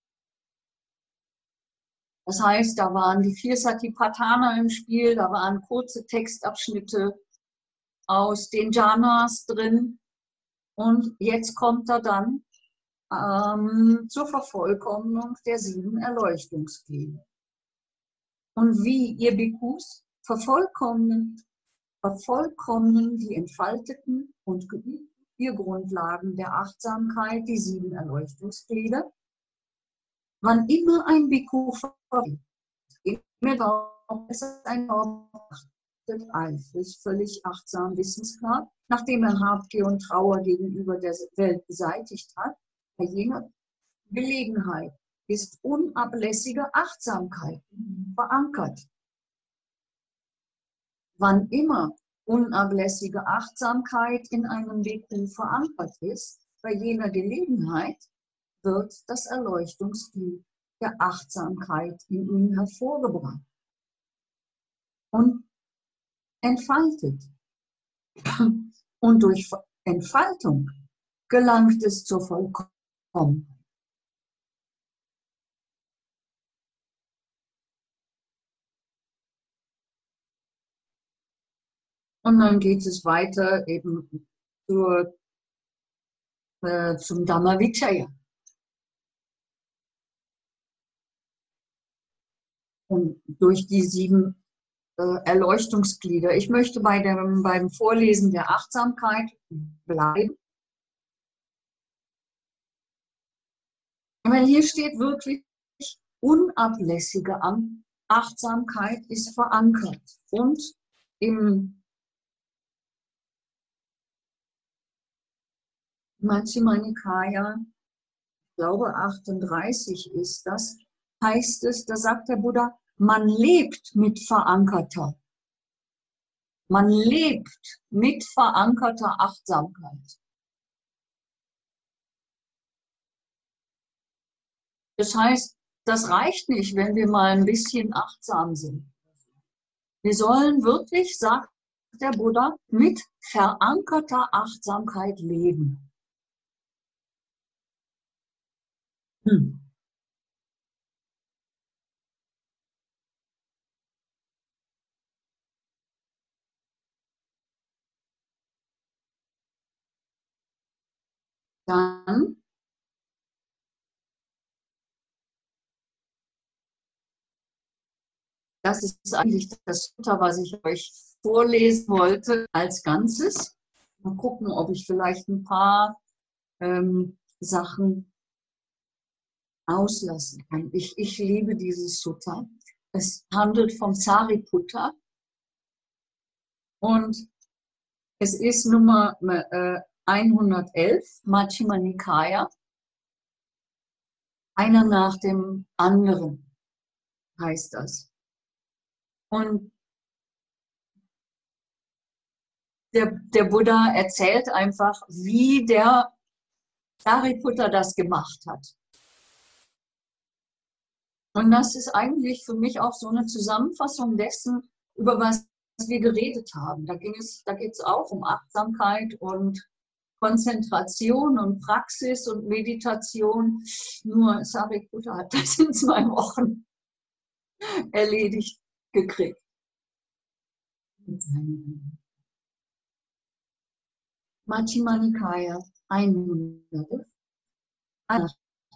Das heißt, da waren die vier Satipatthana im Spiel, da waren kurze Textabschnitte aus den Jhanas drin. Und jetzt kommt er dann ähm, zur Vervollkommnung der sieben Erleuchtungsglieder. Und wie ihr Bhikkhus vervollkommnen, vervollkommnen die entfalteten und geübten vier Grundlagen der Achtsamkeit, die sieben Erleuchtungsglieder. Wann immer ein Bhikkhu verfolgt, ist ein Ort eifrig, völlig achtsam, wissensklar, nachdem er Habgier und Trauer gegenüber der Welt beseitigt hat, bei jener Gelegenheit ist unablässige Achtsamkeit verankert. Wann immer unablässige Achtsamkeit in einem Bhikkhu verankert ist, bei jener Gelegenheit wird das Erleuchtungsglied der Achtsamkeit in ihm hervorgebracht und entfaltet. Und durch Entfaltung gelangt es zur Vollkommenheit. Und dann geht es weiter eben zur, äh, zum Dhamma-Vichaya. Und durch die sieben äh, Erleuchtungsglieder. Ich möchte bei dem, beim Vorlesen der Achtsamkeit bleiben. Weil hier steht wirklich, unablässige Achtsamkeit ist verankert. Und im Majjhima Nikaya, ich glaube achtunddreißig ist das, heißt es, da sagt der Buddha, man lebt mit verankerter. Man lebt mit verankerter Achtsamkeit. Das heißt, das reicht nicht, wenn wir mal ein bisschen achtsam sind. Wir sollen wirklich, sagt der Buddha, mit verankerter Achtsamkeit leben. Hm. Dann das ist eigentlich das Sutta, was ich euch vorlesen wollte als Ganzes. Mal gucken, ob ich vielleicht ein paar ähm, Sachen auslassen kann. Ich, ich liebe dieses Sutta. Es handelt vom Sariputta und es ist Nummer äh, hundertelf, Majjhima Nikaya. Einer nach dem anderen heißt das. Und der, der Buddha erzählt einfach, wie der Sariputta das gemacht hat. Und das ist eigentlich für mich auch so eine Zusammenfassung dessen, über was wir geredet haben. Da ging es, da geht es auch um Achtsamkeit und Konzentration und Praxis und Meditation. Nur Sariputta hat das in zwei Wochen erledigt gekriegt. Majjhima Nikaya hundert. Habe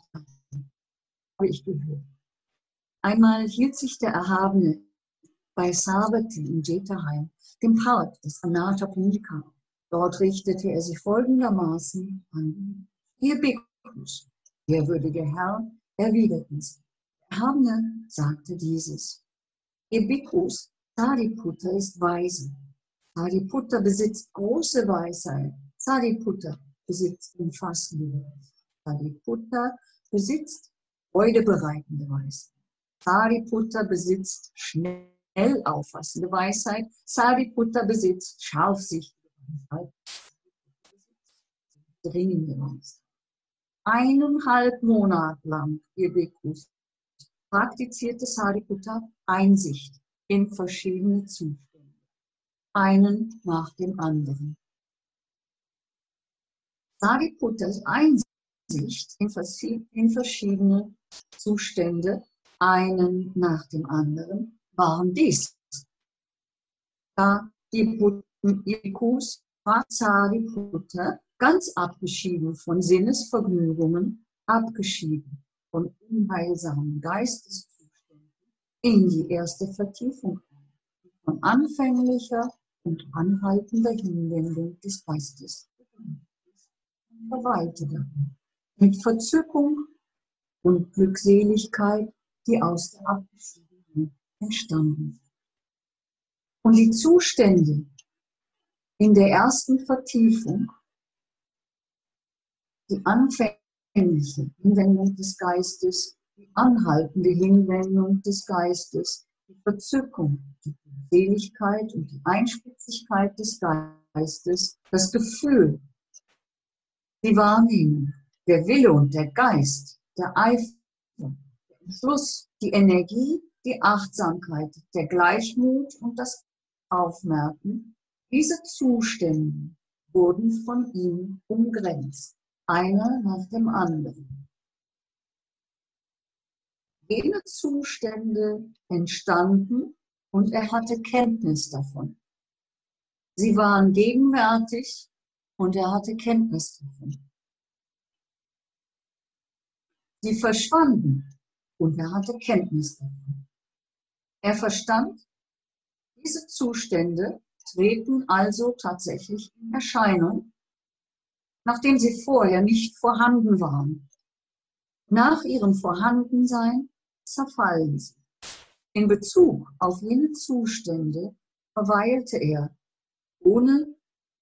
ich gehört. Einmal hielt sich der Erhabene bei Savatthi in Jetaheim, dem Park des Anathapindika. Dort richtete er sich folgendermaßen an: Ihr Bhikkhus, ehrwürdiger Herr, erwiderten sie. Der Erhabene sagte dieses: Ihr Bhikkhus, Sariputta ist weise. Sariputta besitzt große Weisheit. Sariputta besitzt umfassende Weisheit. Sariputta besitzt freudebereitende Weisheit. Sariputta besitzt schnell auffassende Weisheit. Sariputta besitzt scharfsichtige Weisheit. Dringende Weisheit. Eineinhalb Monate lang, ihr Bhikkhus, praktizierte Sariputta Einsicht in verschiedene Zustände, einen nach dem anderen. Sariputtas Einsicht in verschiedene Zustände, einen nach dem anderen, waren dies: Da die Bhikkhus war Sariputta ganz abgeschieden von Sinnesvergnügungen, abgeschieden von unheilsamen Geisteszuständen, in die erste Vertiefung von anfänglicher und anhaltender Hinwendung des Geistes. Verweilte darin, mit Verzückung und Glückseligkeit, die aus der Abgeschiedenheit entstanden. Und die Zustände in der ersten Vertiefung, die anfängliche Hinwendung des Geistes, die anhaltende Hinwendung des Geistes, die Verzückung, die Glückseligkeit und die Einspitzigkeit des Geistes, das Gefühl, die Wahrnehmung, der Wille und der Geist, der Eifer, der Entschluss, die Energie, die Achtsamkeit, der Gleichmut und das Aufmerken, diese Zustände wurden von ihm umgrenzt, einer nach dem anderen. Jene Zustände entstanden und er hatte Kenntnis davon. Sie waren gegenwärtig und er hatte Kenntnis davon. Sie verschwanden und er hatte Kenntnis davon. Er verstand Diese Zustände treten also tatsächlich in Erscheinung, nachdem sie vorher nicht vorhanden waren. Nach ihrem Vorhandensein zerfallen sie. In Bezug auf jene Zustände verweilte er, ohne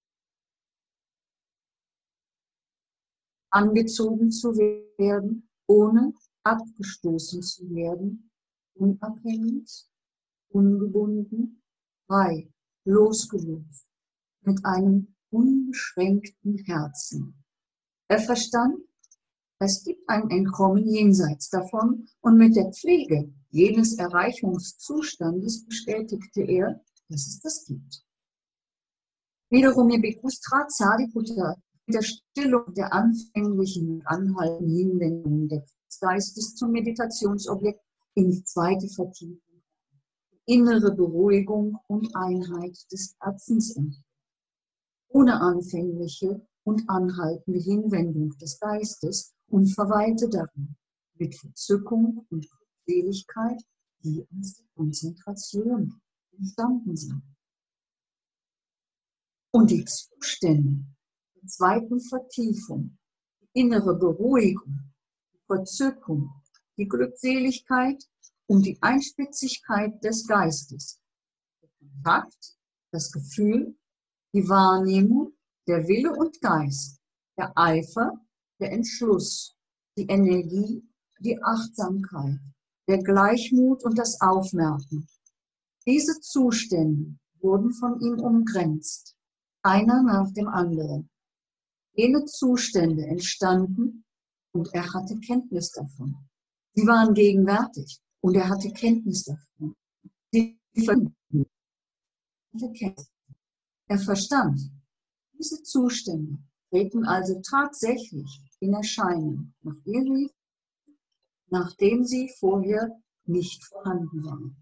angezogen zu werden, ohne abgestoßen zu werden, unabhängig, ungebunden, frei, losgelöst, mit einem unbeschränkten Herzen. Er verstand, es gibt ein Entkommen jenseits davon, und mit der Pflege jenes Erreichungszustandes bestätigte er, dass es das gibt. Wiederum ihr Bhikkhus trat Sariputta mit der Stillung der anfänglichen anhaltenden Hinwendung des Geistes zum Meditationsobjekt in die zweite Vertiefung, die innere Beruhigung und Einheit des Herzens entdeckt. Ohne anfängliche und anhaltende Hinwendung des Geistes und verweilte darin mit Verzückung und Glückseligkeit, die aus der Konzentration entstanden sind. Und die Zustände der zweiten Vertiefung, die innere Beruhigung, die Verzückung, die Glückseligkeit und die Einspitzigkeit des Geistes, der Kontakt, das Gefühl, die Wahrnehmung, der Wille und Geist, der Eifer, der Entschluss, die Energie, die Achtsamkeit, der Gleichmut und das Aufmerken. Diese Zustände wurden von ihm umgrenzt, einer nach dem anderen. Jene Zustände entstanden und er hatte Kenntnis davon. Sie waren gegenwärtig und er hatte Kenntnis davon. Sie verbunden. Er verstand, diese Zustände treten also tatsächlich in Erscheinung, nachdem, nachdem sie vorher nicht vorhanden waren.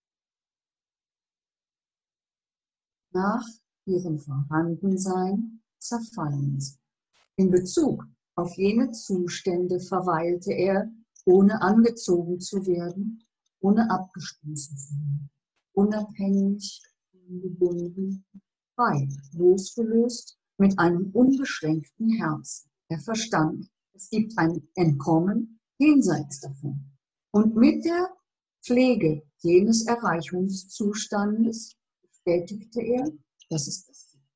Nach ihrem Vorhandensein zerfallen sie. In Bezug auf jene Zustände verweilte er, ohne angezogen zu werden, ohne abgestoßen zu werden, unabhängig, ungebunden, frei, losgelöst, mit einem unbeschränkten Herzen. Er verstand, es gibt ein Entkommen jenseits davon. Und mit der Pflege jenes Erreichungszustandes bestätigte er, dass es das gibt.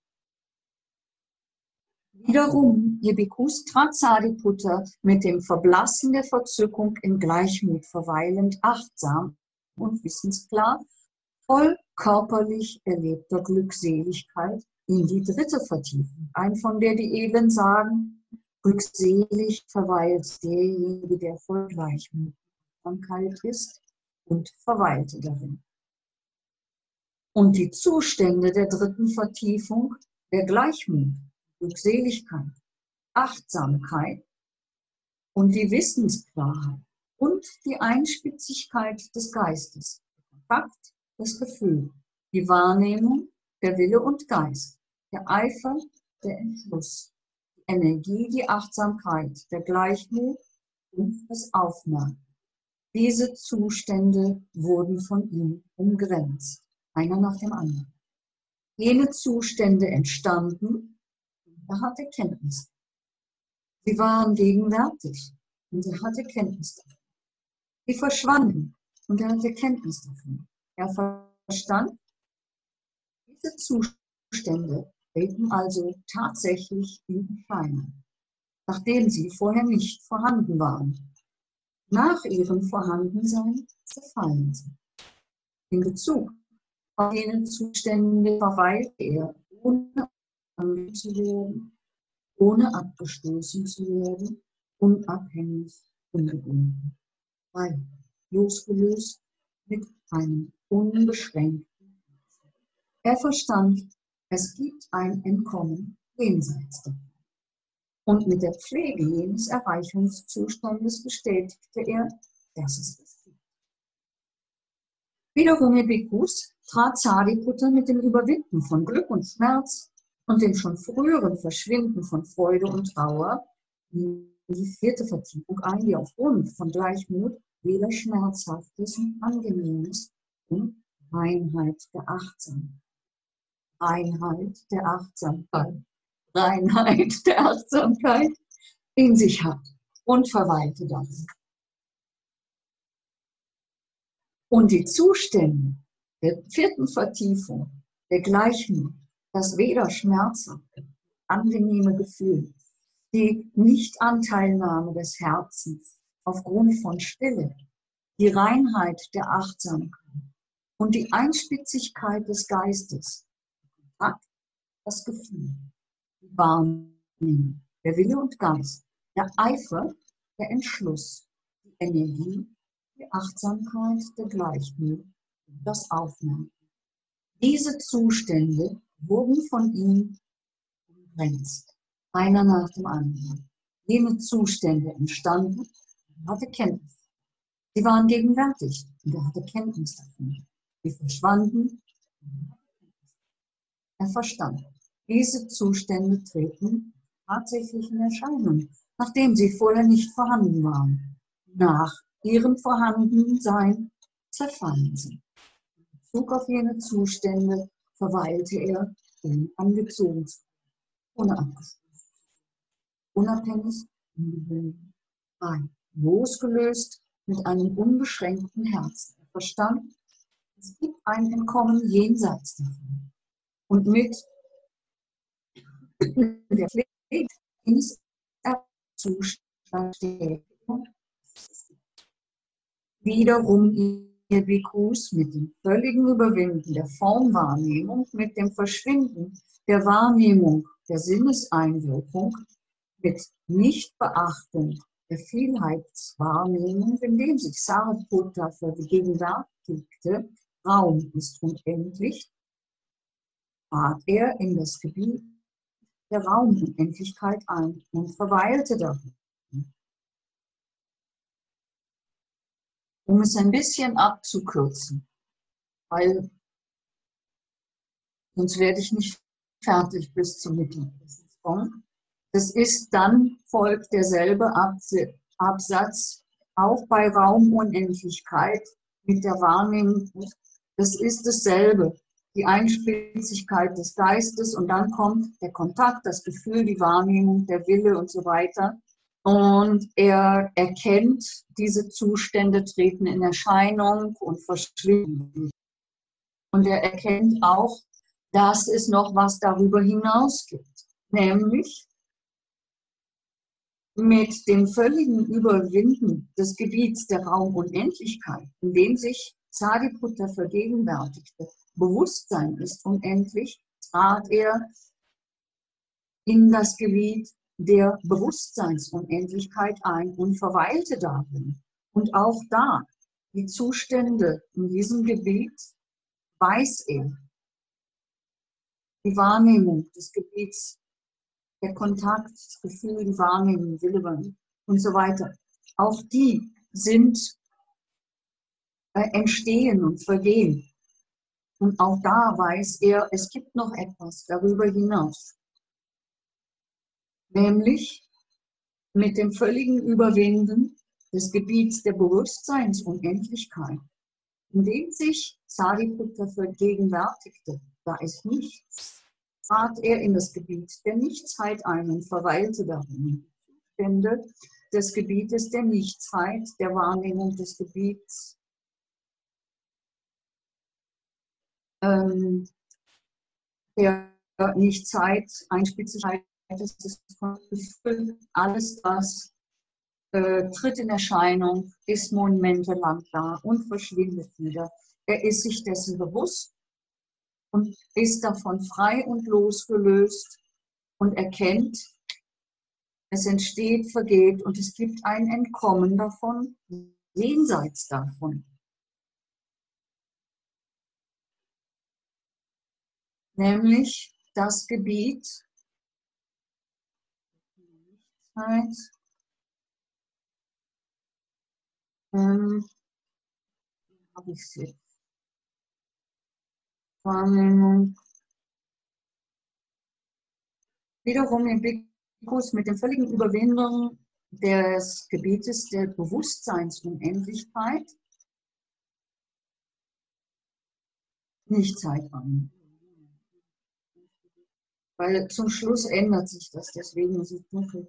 Wiederum, ihr Bhikkhus trat Sariputta mit dem Verblassen der Verzückung in Gleichmut verweilend, achtsam und wissensklar, voll körperlich erlebter Glückseligkeit in die dritte Vertiefung ein, von der die Edlen sagen, glückselig verweilt derjenige, der voll Gleichmut ist und verweilte darin. Und die Zustände der dritten Vertiefung, der Gleichmut, Glückseligkeit, Achtsamkeit und die Wissensklarheit und die Einspitzigkeit des Geistes, der Kontakt, das Gefühl, die Wahrnehmung, der Wille und Geist, der Eifer, der Entschluss, die Energie, die Achtsamkeit, der Gleichmut und das Aufmerken. Diese Zustände wurden von ihm umgrenzt, einer nach dem anderen. Jene Zustände entstanden und er hatte Kenntnis. Sie waren gegenwärtig und er hatte Kenntnis davon. Sie verschwanden und er hatte Kenntnis davon. Er verstand, diese Zustände treten also tatsächlich in Erscheinung, nachdem sie vorher nicht vorhanden waren. Nach ihrem Vorhandensein zerfallen sie. In Bezug auf jene Zustände verweilt er, ohne angezogen zu werden, ohne abgestoßen zu werden, unabhängig, ungebunden, frei, losgelöst, mit einem unbeschränkten Herzen. Er verstand, es gibt ein Entkommen jenseits davon. Und mit der Pflege jenes Erreichungszustandes bestätigte er, dass es das gibt. Wiederum ihr Bhikkhus trat Sariputta mit dem Überwinden von Glück und Schmerz und dem schon früheren Verschwinden von Freude und Trauer in die vierte Vertiefung ein, die aufgrund von Gleichmut weder Schmerzhaftes und Angenehmes und Reinheit der Achtsamkeit, Reinheit der Achtsamkeit, Reinheit der Achtsamkeit in sich hat und verweilte das. Und die Zustände der vierten Vertiefung, der Gleichmut, das weder schmerzhafte, angenehme Gefühl, die Nichtanteilnahme des Herzens aufgrund von Stille, die Reinheit der Achtsamkeit und die Einspitzigkeit des Geistes, das Gefühl, die Wahrnehmung, der Wille und Geist, der Eifer, der Entschluss, die Energie, die Achtsamkeit, der Gleichmut, das Aufmerken. Diese Zustände wurden von ihm begrenzt, einer nach dem anderen. Jene Zustände entstanden, er hatte Kenntnis. Sie waren gegenwärtig und er hatte Kenntnis davon. Sie verschwanden, er verstand. Diese Zustände treten tatsächlich in Erscheinung, nachdem sie vorher nicht vorhanden waren. Nach ihrem Vorhandensein zerfallen sie. In Bezug auf jene Zustände verweilte er unangezogen, ohne abgeschlossen, unabhängig, ungebunden, frei, losgelöst, mit einem unbeschränkten Herzen. Er verstand, es gibt ein Entkommen jenseits davon. Und mit der Pflicht ins Zustand steht. Wiederum ihr Bhikkhus mit dem völligen Überwinden der Formwahrnehmung, mit dem Verschwinden der Wahrnehmung der Sinneseinwirkung, mit Nichtbeachtung der Vielheitswahrnehmung, indem sich Sariputta vergegenwärtigte, Raum ist unendlich, trat er in das Gebiet der Raumunendlichkeit ein und verweilte darin. Um es ein bisschen abzukürzen, weil sonst werde ich nicht fertig bis zum Mittelpunkt. Das ist dann, folgt derselbe Absatz, auch bei Raumunendlichkeit mit der Wahrnehmung, das ist dasselbe, die Einspitzigkeit des Geistes und dann kommt der Kontakt, das Gefühl, die Wahrnehmung, der Wille und so weiter. Und er erkennt, diese Zustände treten in Erscheinung und verschwinden. Und er erkennt auch, dass es noch was darüber hinaus gibt, nämlich mit dem völligen Überwinden des Gebiets der Raumunendlichkeit, in dem sich Sariputta vergegenwärtigte, Bewusstsein ist unendlich, trat er in das Gebiet der Bewusstseinsunendlichkeit ein und verweilte darin. Und auch da, die Zustände in diesem Gebiet, weiß er. Die Wahrnehmung des Gebiets, der Kontakt, das Gefühl, die Wahrnehmung, Wille und so weiter, auch die sind äh, entstehen und vergehen. Und auch da weiß er, es gibt noch etwas darüber hinaus. Nämlich mit dem völligen Überwinden des Gebiets der Bewusstseinsunendlichkeit, in dem sich Sariputta vergegenwärtigte, da ist nichts, trat er in das Gebiet der Nichtszeit ein und verweilte darin. Zustände des Gebietes der Nichtszeit, der Wahrnehmung des Gebiets ähm, der Nichtzeit, Einspitzigkeit, das Gefühl, alles das äh, tritt in Erscheinung, ist momentelang da und verschwindet wieder. Er ist sich dessen bewusst und ist davon frei und losgelöst und erkennt, es entsteht, vergeht und es gibt ein Entkommen davon, jenseits davon. Nämlich das Gebiet, ähm, habe ich sie, Wahrnehmung, wiederum im Bhikkhus mit der völligen Überwindung des Gebietes der Bewusstseinsunendlichkeit nicht Zeitwahrnehmung. Weil zum Schluss ändert sich das, deswegen ist es dunkel.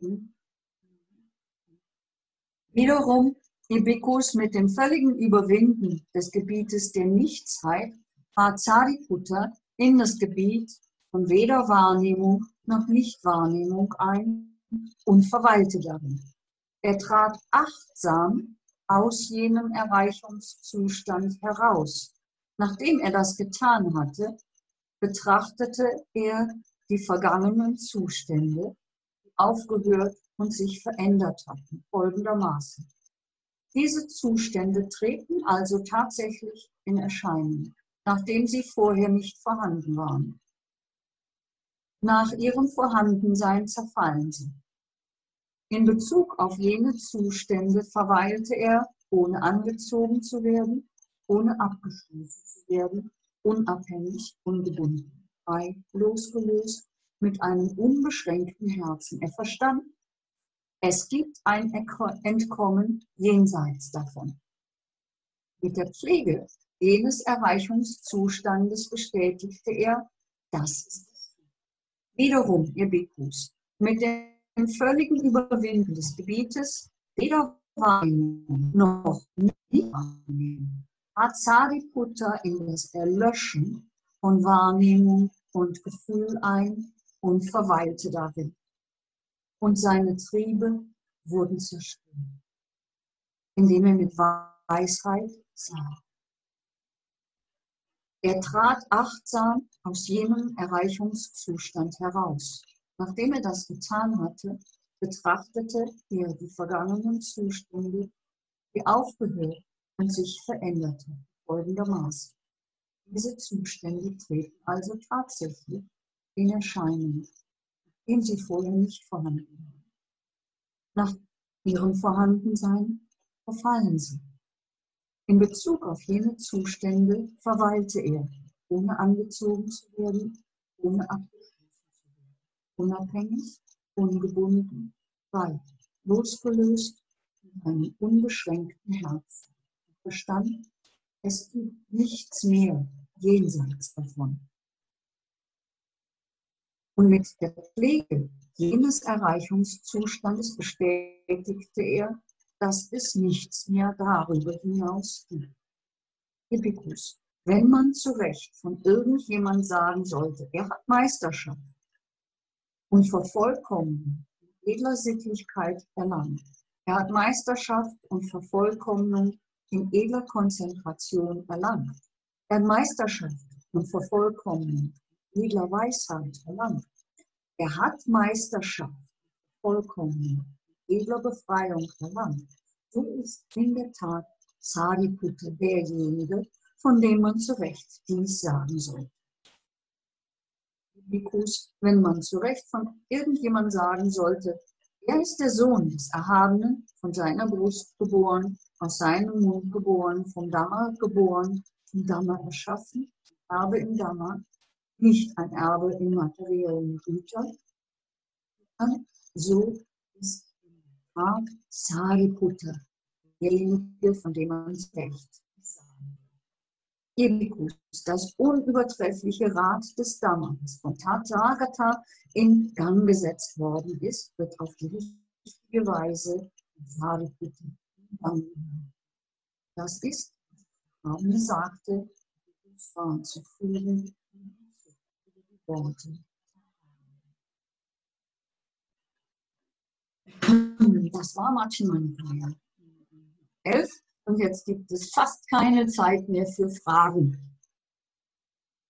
Wiederum, die Bhikkhus mit dem völligen Überwinden des Gebietes der Nichtszeit trat Sariputta in das Gebiet von weder Wahrnehmung noch Nichtwahrnehmung ein und verweilte darin. Er trat achtsam aus jenem Erreichungszustand heraus. Nachdem er das getan hatte, betrachtete er die vergangenen Zustände, die aufgehört und sich verändert hatten, folgendermaßen. Diese Zustände treten also tatsächlich in Erscheinung, nachdem sie vorher nicht vorhanden waren. Nach ihrem Vorhandensein zerfallen sie. In Bezug auf jene Zustände verweilte er, ohne angezogen zu werden, ohne abgestoßen zu werden, unabhängig, ungebunden, frei, losgelöst, mit einem unbeschränkten Herzen. Er verstand, es gibt ein Entkommen jenseits davon. Mit der Pflege jenes Erreichungszustandes bestätigte er, das ist es. Wiederum, ihr Bhikkhus, mit dem völligen Überwinden des Gebietes, weder Wahrnehmung noch Nichtwahrnehmung, hat Sariputta in das Erlöschen von Wahrnehmung und Gefühl ein und verweilte darin. Und seine Triebe wurden zerstört, indem er mit Weisheit sah. Er trat achtsam aus jenem Erreichungszustand heraus. Nachdem er das getan hatte, betrachtete er die vergangenen Zustände, die aufgehört und sich veränderte, folgendermaßen. Diese Zustände treten also tatsächlich in Erscheinung, nachdem sie vorher nicht vorhanden waren. Nach ihrem Vorhandensein verfallen sie. In Bezug auf jene Zustände verweilte er, ohne angezogen zu werden, ohne abgeschlossen zu werden, unabhängig, ungebunden, frei, losgelöst, mit einem unbeschränkten Herzen. Er verstand, es gibt nichts mehr jenseits davon. Und mit der Pflege jenes Erreichungszustandes bestätigte er, dass es nichts mehr darüber hinaus gibt. Ihr Bhikkhus, wenn man zu Recht von irgendjemand sagen sollte, er hat Meisterschaft und Vervollkommnung in edler Sittlichkeit erlangt, er hat Meisterschaft und Vervollkommnung in edler Konzentration erlangt, er hat Meisterschaft und Vervollkommnung in edler Weisheit erlangt, er hat Meisterschaft und Vervollkommnung edler Befreiung erlangt. So ist in der Tat Sariputta derjenige, von dem man zu Recht dies sagen soll. Bhikkhus, wenn man zu Recht von irgendjemandem sagen sollte, er ist der Sohn des Erhabenen, von seiner Brust geboren, aus seinem Mund geboren, vom Dhamma geboren, vom Dhamma erschaffen, Erbe im Dhamma, nicht ein Erbe in materiellen Gütern, so ist Sariputta, derjenige, von dem man es recht sagen. Ihr Bhikkhus, das unübertreffliche Rad des Dhamma, das von Tathagata in Gang gesetzt worden ist, wird auf die richtige Weise Sariputta in Gang gesetzt. Das ist, was Brahma sagte, es war zu fühlen die Worte. Das war Majjhima Nikaya elf und jetzt gibt es fast keine Zeit mehr für Fragen.